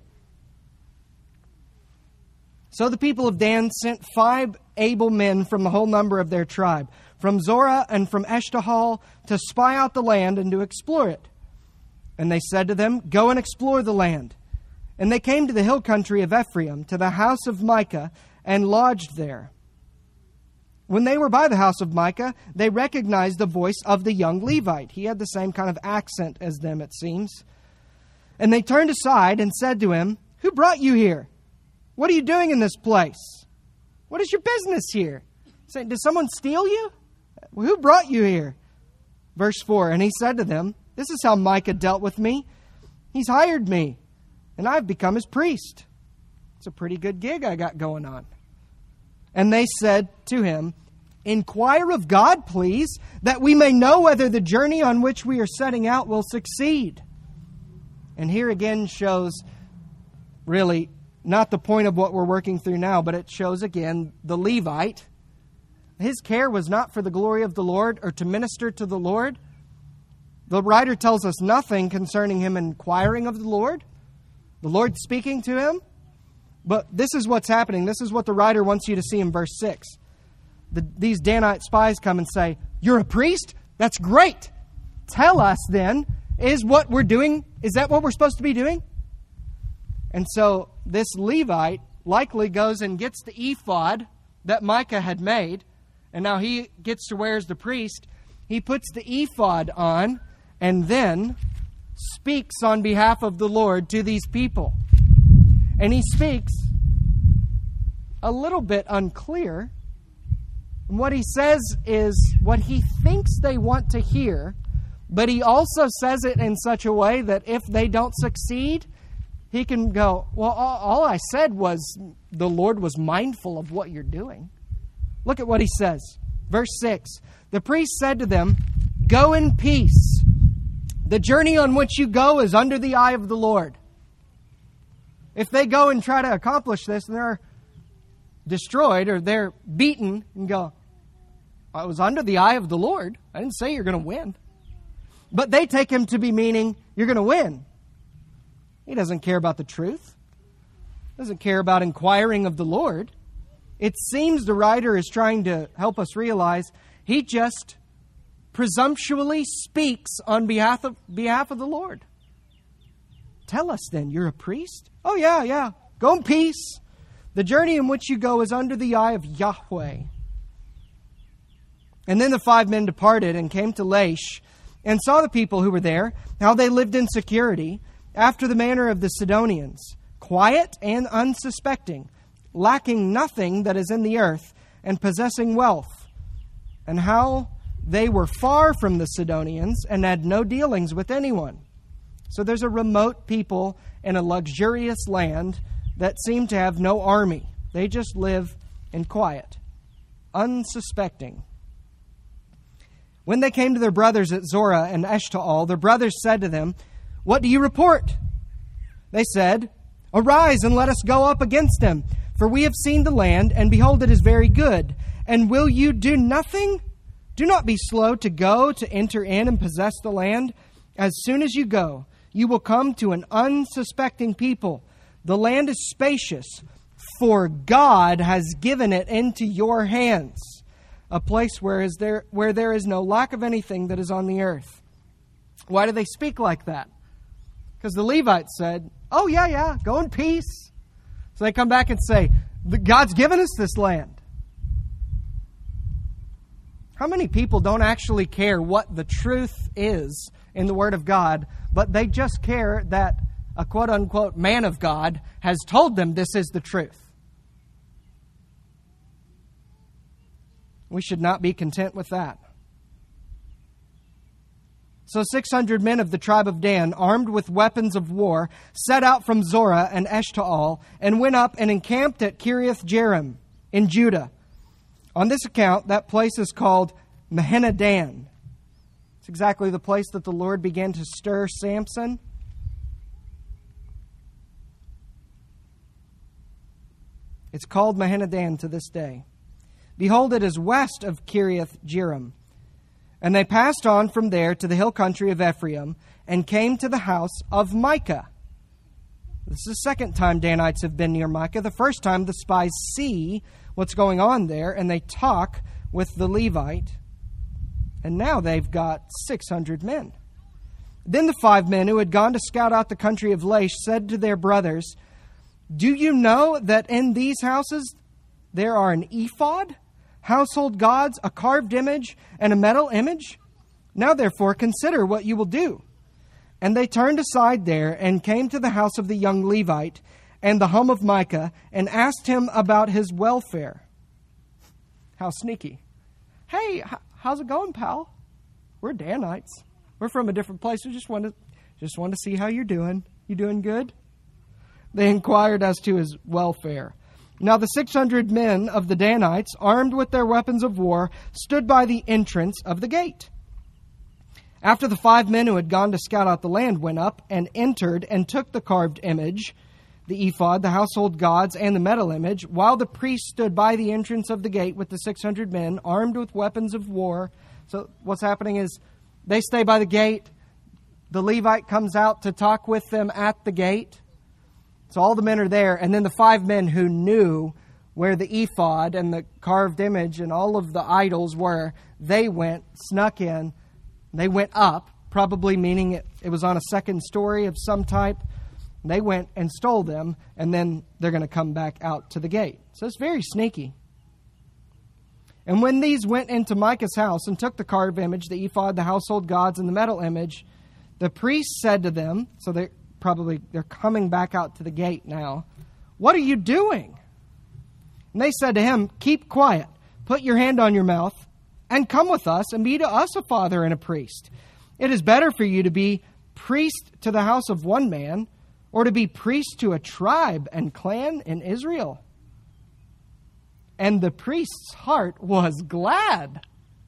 So the people of Dan sent five able men from the whole number of their tribe, from Zorah and from Eshtaol, to spy out the land and to explore it. And they said to them, go and explore the land. And they came to the hill country of Ephraim, to the house of Micah, and lodged there. When they were by the house of Micah, they recognized the voice of the young Levite. He had the same kind of accent as them, it seems. And they turned aside and said to him, who brought you here? What are you doing in this place? What is your business here? Saying, did someone steal you? Who brought you here? Verse four, and he said to them, this is how Micah dealt with me. He's hired me, and I've become his priest. It's a pretty good gig I got going on. And they said to him, inquire of God, please, that we may know whether the journey on which we are setting out will succeed. And here again shows really not the point of what we're working through now, but it shows again the Levite. His care was not for the glory of the Lord or to minister to the Lord. The writer tells us nothing concerning him inquiring of the Lord, the Lord speaking to him. But this is what's happening. This is what the writer wants you to see in verse six. The, these Danite spies come and say, you're a priest? That's great. Tell us then, is what we're doing, is that what we're supposed to be doing? And so this Levite likely goes and gets the ephod that Micah had made. And now he gets to wear as the priest. He puts the ephod on and then speaks on behalf of the Lord to these people. And he speaks a little bit unclear. And what he says is what he thinks they want to hear, but he also says it in such a way that if they don't succeed, he can go, well, all, all I said was the Lord was mindful of what you're doing. Look at what he says. Verse six. The priest said to them, go in peace. The journey on which you go is under the eye of the Lord. If they go and try to accomplish this and they're destroyed or they're beaten and go, I was under the eye of the Lord. I didn't say you're going to win. But they take him to be meaning you're going to win. He doesn't care about the truth. Doesn't care about inquiring of the Lord. It seems the writer is trying to help us realize he just presumptuously speaks on behalf of, behalf of the Lord. Tell us then, you're a priest? Oh yeah, yeah. Go in peace. The journey in which you go is under the eye of Yahweh. And then the five men departed and came to Laish and saw the people who were there, how they lived in security, after the manner of the Sidonians, quiet and unsuspecting, lacking nothing that is in the earth, and possessing wealth, and how they were far from the Sidonians and had no dealings with anyone. So there's a remote people in a luxurious land that seem to have no army. They just live in quiet, unsuspecting. When they came to their brothers at Zorah and Eshtaol, their brothers said to them, What do you report? They said, Arise and let us go up against them, for we have seen the land, and behold, it is very good. And will you do nothing? Do not be slow to go to enter in and possess the land. As soon as you go, you will come to an unsuspecting people. The land is spacious, for God has given it into your hands, a place where is there where there is no lack of anything that is on the earth. Why do they speak like that? Because the Levites said, oh yeah, yeah, go in peace. So they come back and say, God's given us this land. How many people don't actually care what the truth is in the Word of God, but they just care that a quote-unquote man of God has told them this is the truth? We should not be content with that. So six hundred men of the tribe of Dan, armed with weapons of war, set out from Zorah and Eshtaol, and went up and encamped at Kiriath Jearim in Judah. On this account, that place is called Mahaneh-dan. It's exactly the place that the Lord began to stir Samson. It's called Mahaneh-dan to this day. Behold, it is west of Kiriath Jearim. And they passed on from there to the hill country of Ephraim and came to the house of Micah. This is the second time Danites have been near Micah. The first time the spies see what's going on there and they talk with the Levite. And now they've got six hundred men. Then the five men who had gone to scout out the country of Laish said to their brothers, Do you know that in these houses there are an ephod, household gods, a carved image, and a metal image? Now therefore consider what you will do. And they turned aside there and came to the house of the young Levite and the home of Micah and asked him about his welfare. How sneaky. Hey, how's it going, pal? We're Danites. We're from a different place. We just want to just want to see how you're doing. You doing good? They inquired as to his welfare. Now the six hundred men of the Danites, armed with their weapons of war, stood by the entrance of the gate. After the five men who had gone to scout out the land went up and entered and took the carved image, the ephod, the household gods, and the metal image, while the priest stood by the entrance of the gate with the six hundred men, armed with weapons of war. So what's happening is they stay by the gate. The Levite comes out to talk with them at the gate. So all the men are there. And then the five men who knew where the ephod and the carved image and all of the idols were, they went, snuck in. They went up, probably meaning it, it was on a second story of some type. They went and stole them, and then they're going to come back out to the gate. So it's very sneaky. And when these went into Micah's house and took the carved image, the ephod, the household gods, and the metal image, the priest said to them, so they're probably they're coming back out to the gate now, What are you doing? And they said to him, Keep quiet, put your hand on your mouth, and come with us, and be to us a father and a priest. It is better for you to be priest to the house of one man, or to be priest to a tribe and clan in Israel. And the priest's heart was glad.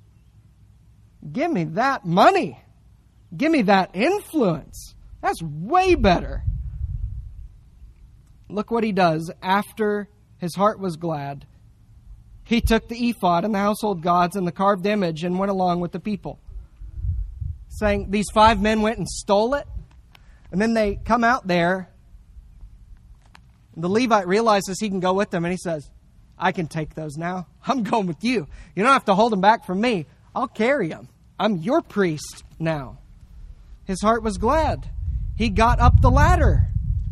Give me that money. Give me that influence. That's way better. look what he does after his heart was glad. He took the ephod and the household gods and the carved image and went along with the people. Saying these five men went and stole it. And then they come out there. The Levite realizes he can go with them. And he says, I can take those now. I'm going with you. You don't have to hold them back from me. I'll carry them. I'm your priest now. His heart was glad. He got up the ladder.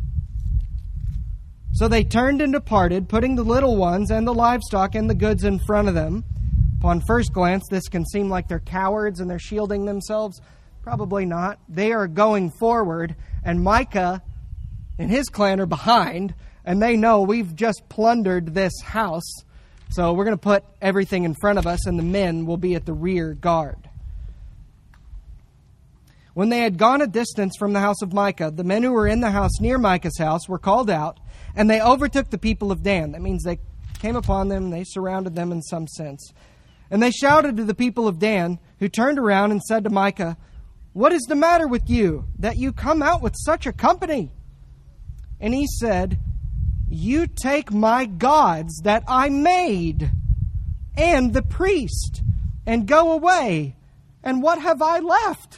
So they turned and departed, putting the little ones and the livestock and the goods in front of them. Upon first glance, this can seem like they're cowards and they're shielding themselves. Probably not. They are going forward, and Micah and his clan are behind, and they know we've just plundered this house, so we're going to put everything in front of us, and the men will be at the rear guard. When they had gone a distance from the house of Micah, the men who were in the house near Micah's house were called out, and they overtook the people of Dan. That means they came upon them, they surrounded them in some sense. And they shouted to the people of Dan, who turned around and said to Micah, What is the matter with you, that you come out with such a company? And he said, You take my gods that I made, and the priest, and go away, and what have I left?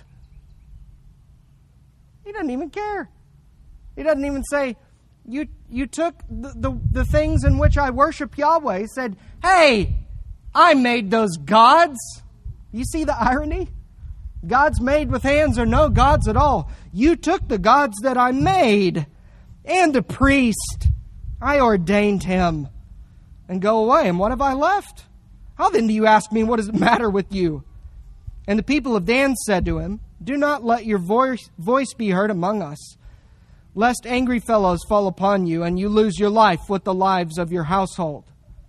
He doesn't even care. He doesn't even say, You you took the, the, the things in which I worship Yahweh. He said, Hey, I made those gods. You see the irony? Gods made with hands are no gods at all. You took the gods that I made, and the priest. I ordained him. And go away. And what have I left? How then do you ask me, what does it matter with you? And the people of Dan said to him, Do not let your voice, voice be heard among us, lest angry fellows fall upon you and you lose your life with the lives of your household.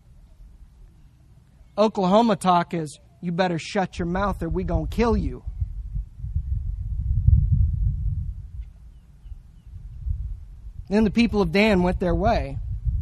Oklahoma talk is, you better shut your mouth or we gonna kill you. Then the people of Dan went their way.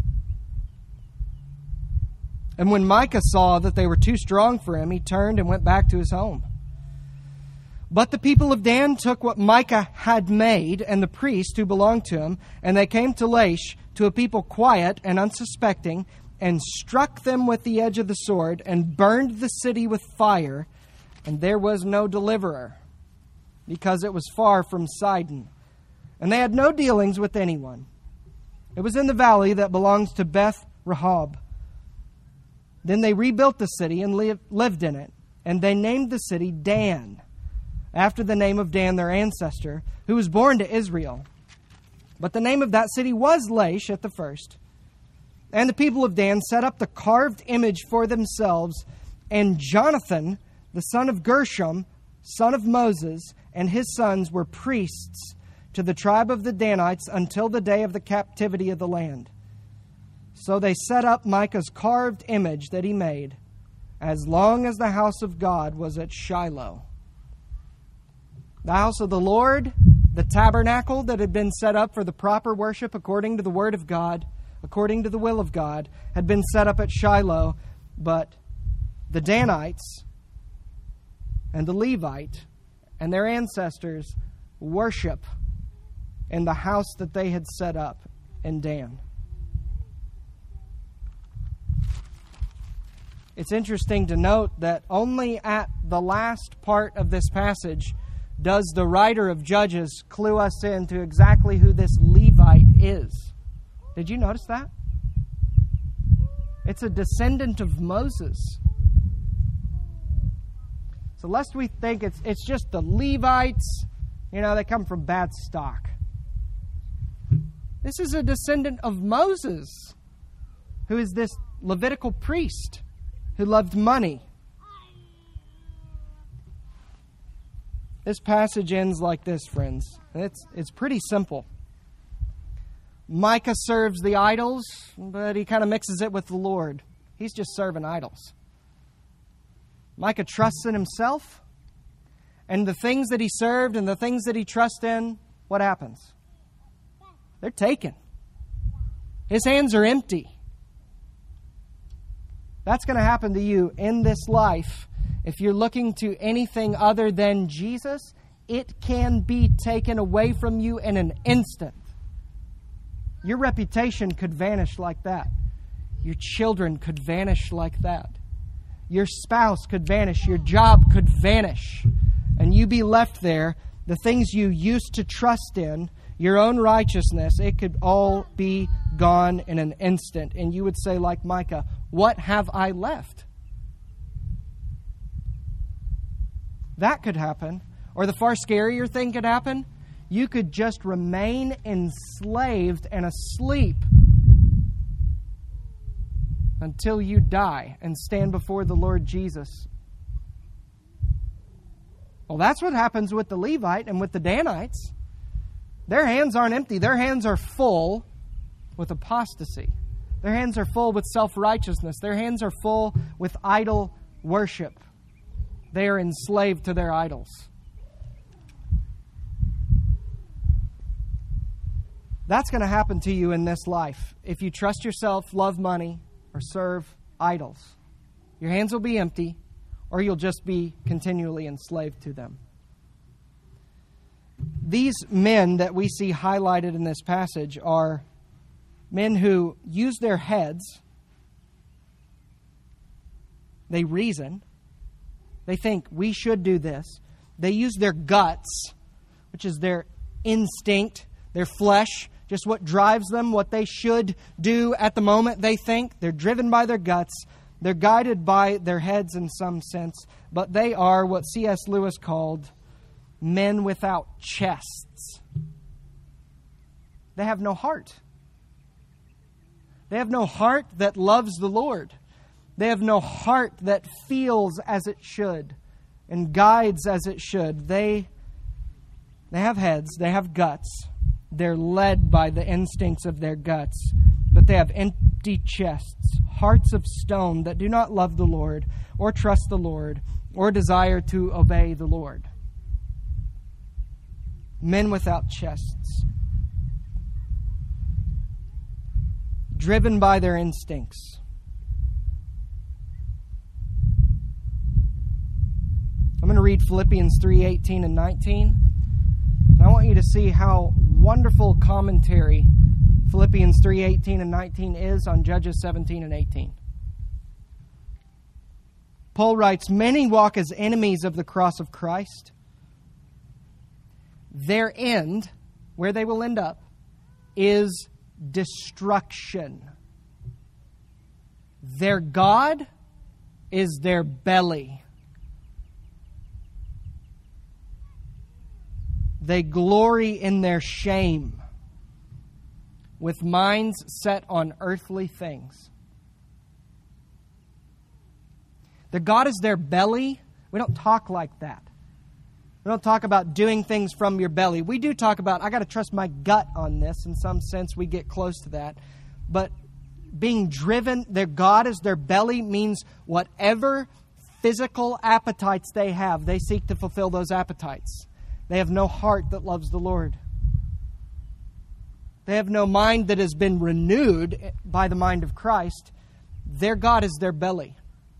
And when Micah saw that they were too strong for him, he turned and went back to his home. But the people of Dan took what Micah had made and the priest who belonged to him, and they came to Laish, to a people quiet and unsuspecting, and struck them with the edge of the sword, and burned the city with fire, and there was no deliverer, because it was far from Sidon. And they had no dealings with anyone. It was in the valley that belongs to Beth Rehob. Then they rebuilt the city and lived in it, and they named the city Dan, after the name of Dan, their ancestor, who was born to Israel. But the name of that city was Laish at the first. And the people of Dan set up the carved image for themselves, and Jonathan, the son of Gershom, son of Moses, and his sons were priests to the tribe of the Danites until the day of the captivity of the land. So they set up Micah's carved image that he made, as long as the house of God was at Shiloh. The house of the Lord, the tabernacle that had been set up for the proper worship according to the word of God, according to the will of God, had been set up at Shiloh, but the Danites and the Levite and their ancestors worship in the house that they had set up in Dan. It's interesting to note that only at the last part of this passage does the writer of Judges clue us into exactly who this Levite is. Did you notice that? It's a descendant of Moses. So lest we think it's it's just the Levites, you know, they come from bad stock. This is a descendant of Moses, who is this Levitical priest who loved money. This passage ends like this, friends. It's, it's pretty simple. Micah serves the idols, but he kind of mixes it with the Lord. He's just serving idols. Micah trusts in himself, and the things that he served and the things that he trusts in, what happens? They're taken. His hands are empty. That's going to happen to you in this life. If you're looking to anything other than Jesus, it can be taken away from you in an instant. Your reputation could vanish like that. Your children could vanish like that. Your spouse could vanish. Your job could vanish. And you be left there. The things you used to trust in, your own righteousness, it could all be gone in an instant. And you would say, like Micah, what have I left? That could happen. Or the far scarier thing could happen. You could just remain enslaved and asleep until you die and stand before the Lord Jesus. Well, that's what happens with the Levite and with the Danites. Their hands aren't empty. Their hands are full with apostasy. Their hands are full with self-righteousness. Their hands are full with idol worship. They are enslaved to their idols. That's going to happen to you in this life. If you trust yourself, love money, or serve idols, your hands will be empty, or you'll just be continually enslaved to them. These men that we see highlighted in this passage are men who use their heads. They reason. They think, we should do this. They use their guts, which is their instinct, their flesh, just what drives them, what they should do at the moment they think. They're driven by their guts. They're guided by their heads in some sense. But they are what C S Lewis called men without chests. They have no heart. They have no heart that loves the Lord. They have no heart that feels as it should and guides as it should. They, they have heads. They have guts. They're led by the instincts of their guts. But they have empty chests, hearts of stone that do not love the Lord or trust the Lord or desire to obey the Lord. Men without chests. Driven by their instincts. I'm going to read Philippians three eighteen and nineteen. And I want you to see how wonderful commentary Philippians three eighteen and nineteen is on Judges seventeen and eighteen. Paul writes, many walk as enemies of the cross of Christ. Their end, where they will end up, is destruction. Their God is their belly. They glory in their shame, with minds set on earthly things. Their God is their belly. We don't talk like that. We don't talk about doing things from your belly. We do talk about, I got to trust my gut on this. In some sense, we get close to that. But being driven, their God is their belly means whatever physical appetites they have, they seek to fulfill those appetites. They have no heart that loves the Lord. They have no mind that has been renewed by the mind of Christ. Their God is their belly.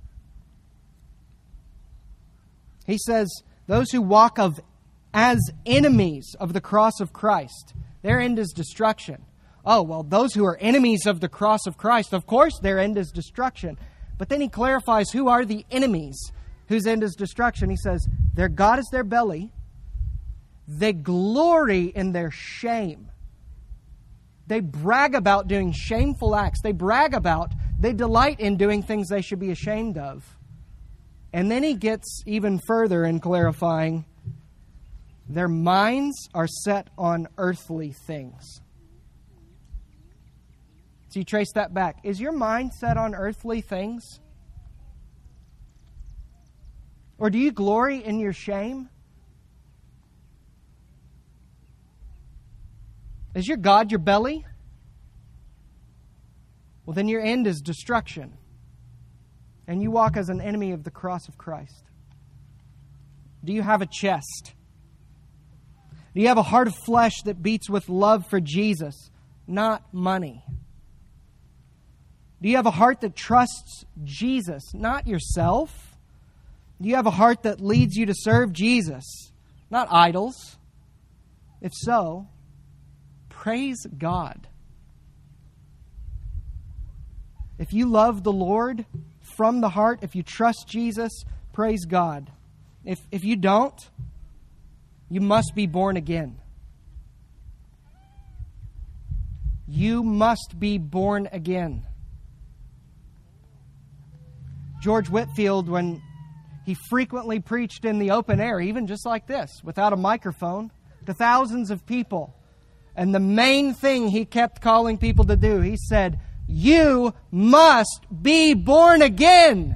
He says, those who walk of as enemies of the cross of Christ, their end is destruction. Oh, well, those who are enemies of the cross of Christ, of course their end is destruction. But then he clarifies who are the enemies whose end is destruction. He says, their God is their belly. They glory in their shame. They brag about doing shameful acts. They brag about, they delight in doing things they should be ashamed of. And then he gets even further in clarifying, their minds are set on earthly things. So you trace that back. Is your mind set on earthly things? Or do you glory in your shame? Is your God your belly? Well, then your end is destruction. And you walk as an enemy of the cross of Christ. Do you have a chest? Do you have a heart of flesh that beats with love for Jesus, not money? Do you have a heart that trusts Jesus, not yourself? Do you have a heart that leads you to serve Jesus, not idols? If so, praise God. If you love the Lord from the heart, if you trust Jesus, praise God. If, if you don't, you must be born again. You must be born again. George Whitefield, when he frequently preached in the open air, even just like this, without a microphone, to thousands of people, and the main thing he kept calling people to do, he said, "You must be born again."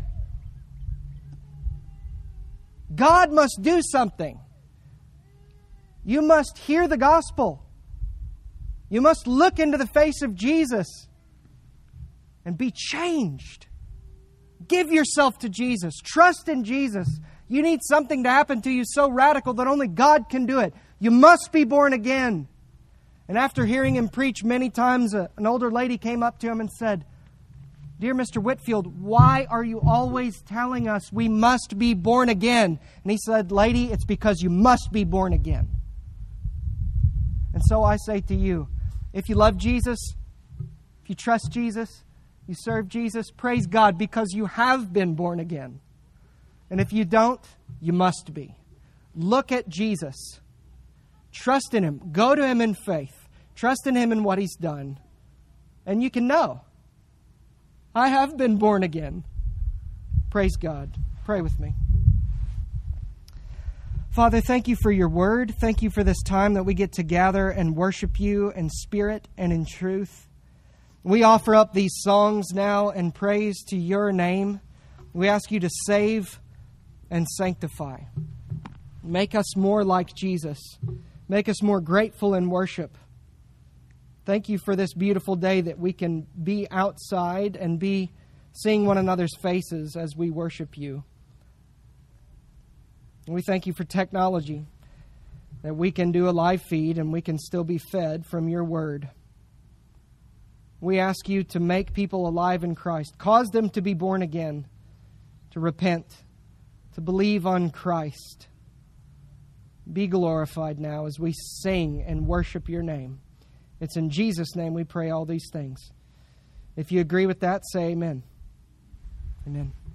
God must do something. You must hear the gospel. You must look into the face of Jesus and be changed. Give yourself to Jesus. Trust in Jesus. You need something to happen to you so radical that only God can do it. You must be born again. And after hearing him preach many times, a, an older lady came up to him and said, "Dear Mister Whitefield, why are you always telling us we must be born again?" And he said, "Lady, it's because you must be born again." And so I say to you, if you love Jesus, if you trust Jesus, you serve Jesus, praise God because you have been born again. And if you don't, you must be. Look at Jesus. Trust in Him. Go to Him in faith. Trust in Him in what He's done. And you can know, I have been born again. Praise God. Pray with me. Father, thank you for your word. Thank you for this time that we get to gather and worship you in spirit and in truth. We offer up these songs now in praise to your name. We ask you to save and sanctify. Make us more like Jesus. Make us more grateful in worship. Thank you for this beautiful day that we can be outside and be seeing one another's faces as we worship you. And we thank you for technology, that we can do a live feed and we can still be fed from your word. We ask you to make people alive in Christ. Cause them to be born again, to repent, to believe on Christ. Be glorified now as we sing and worship your name. It's in Jesus' name we pray all these things. If you agree with that, say amen. Amen.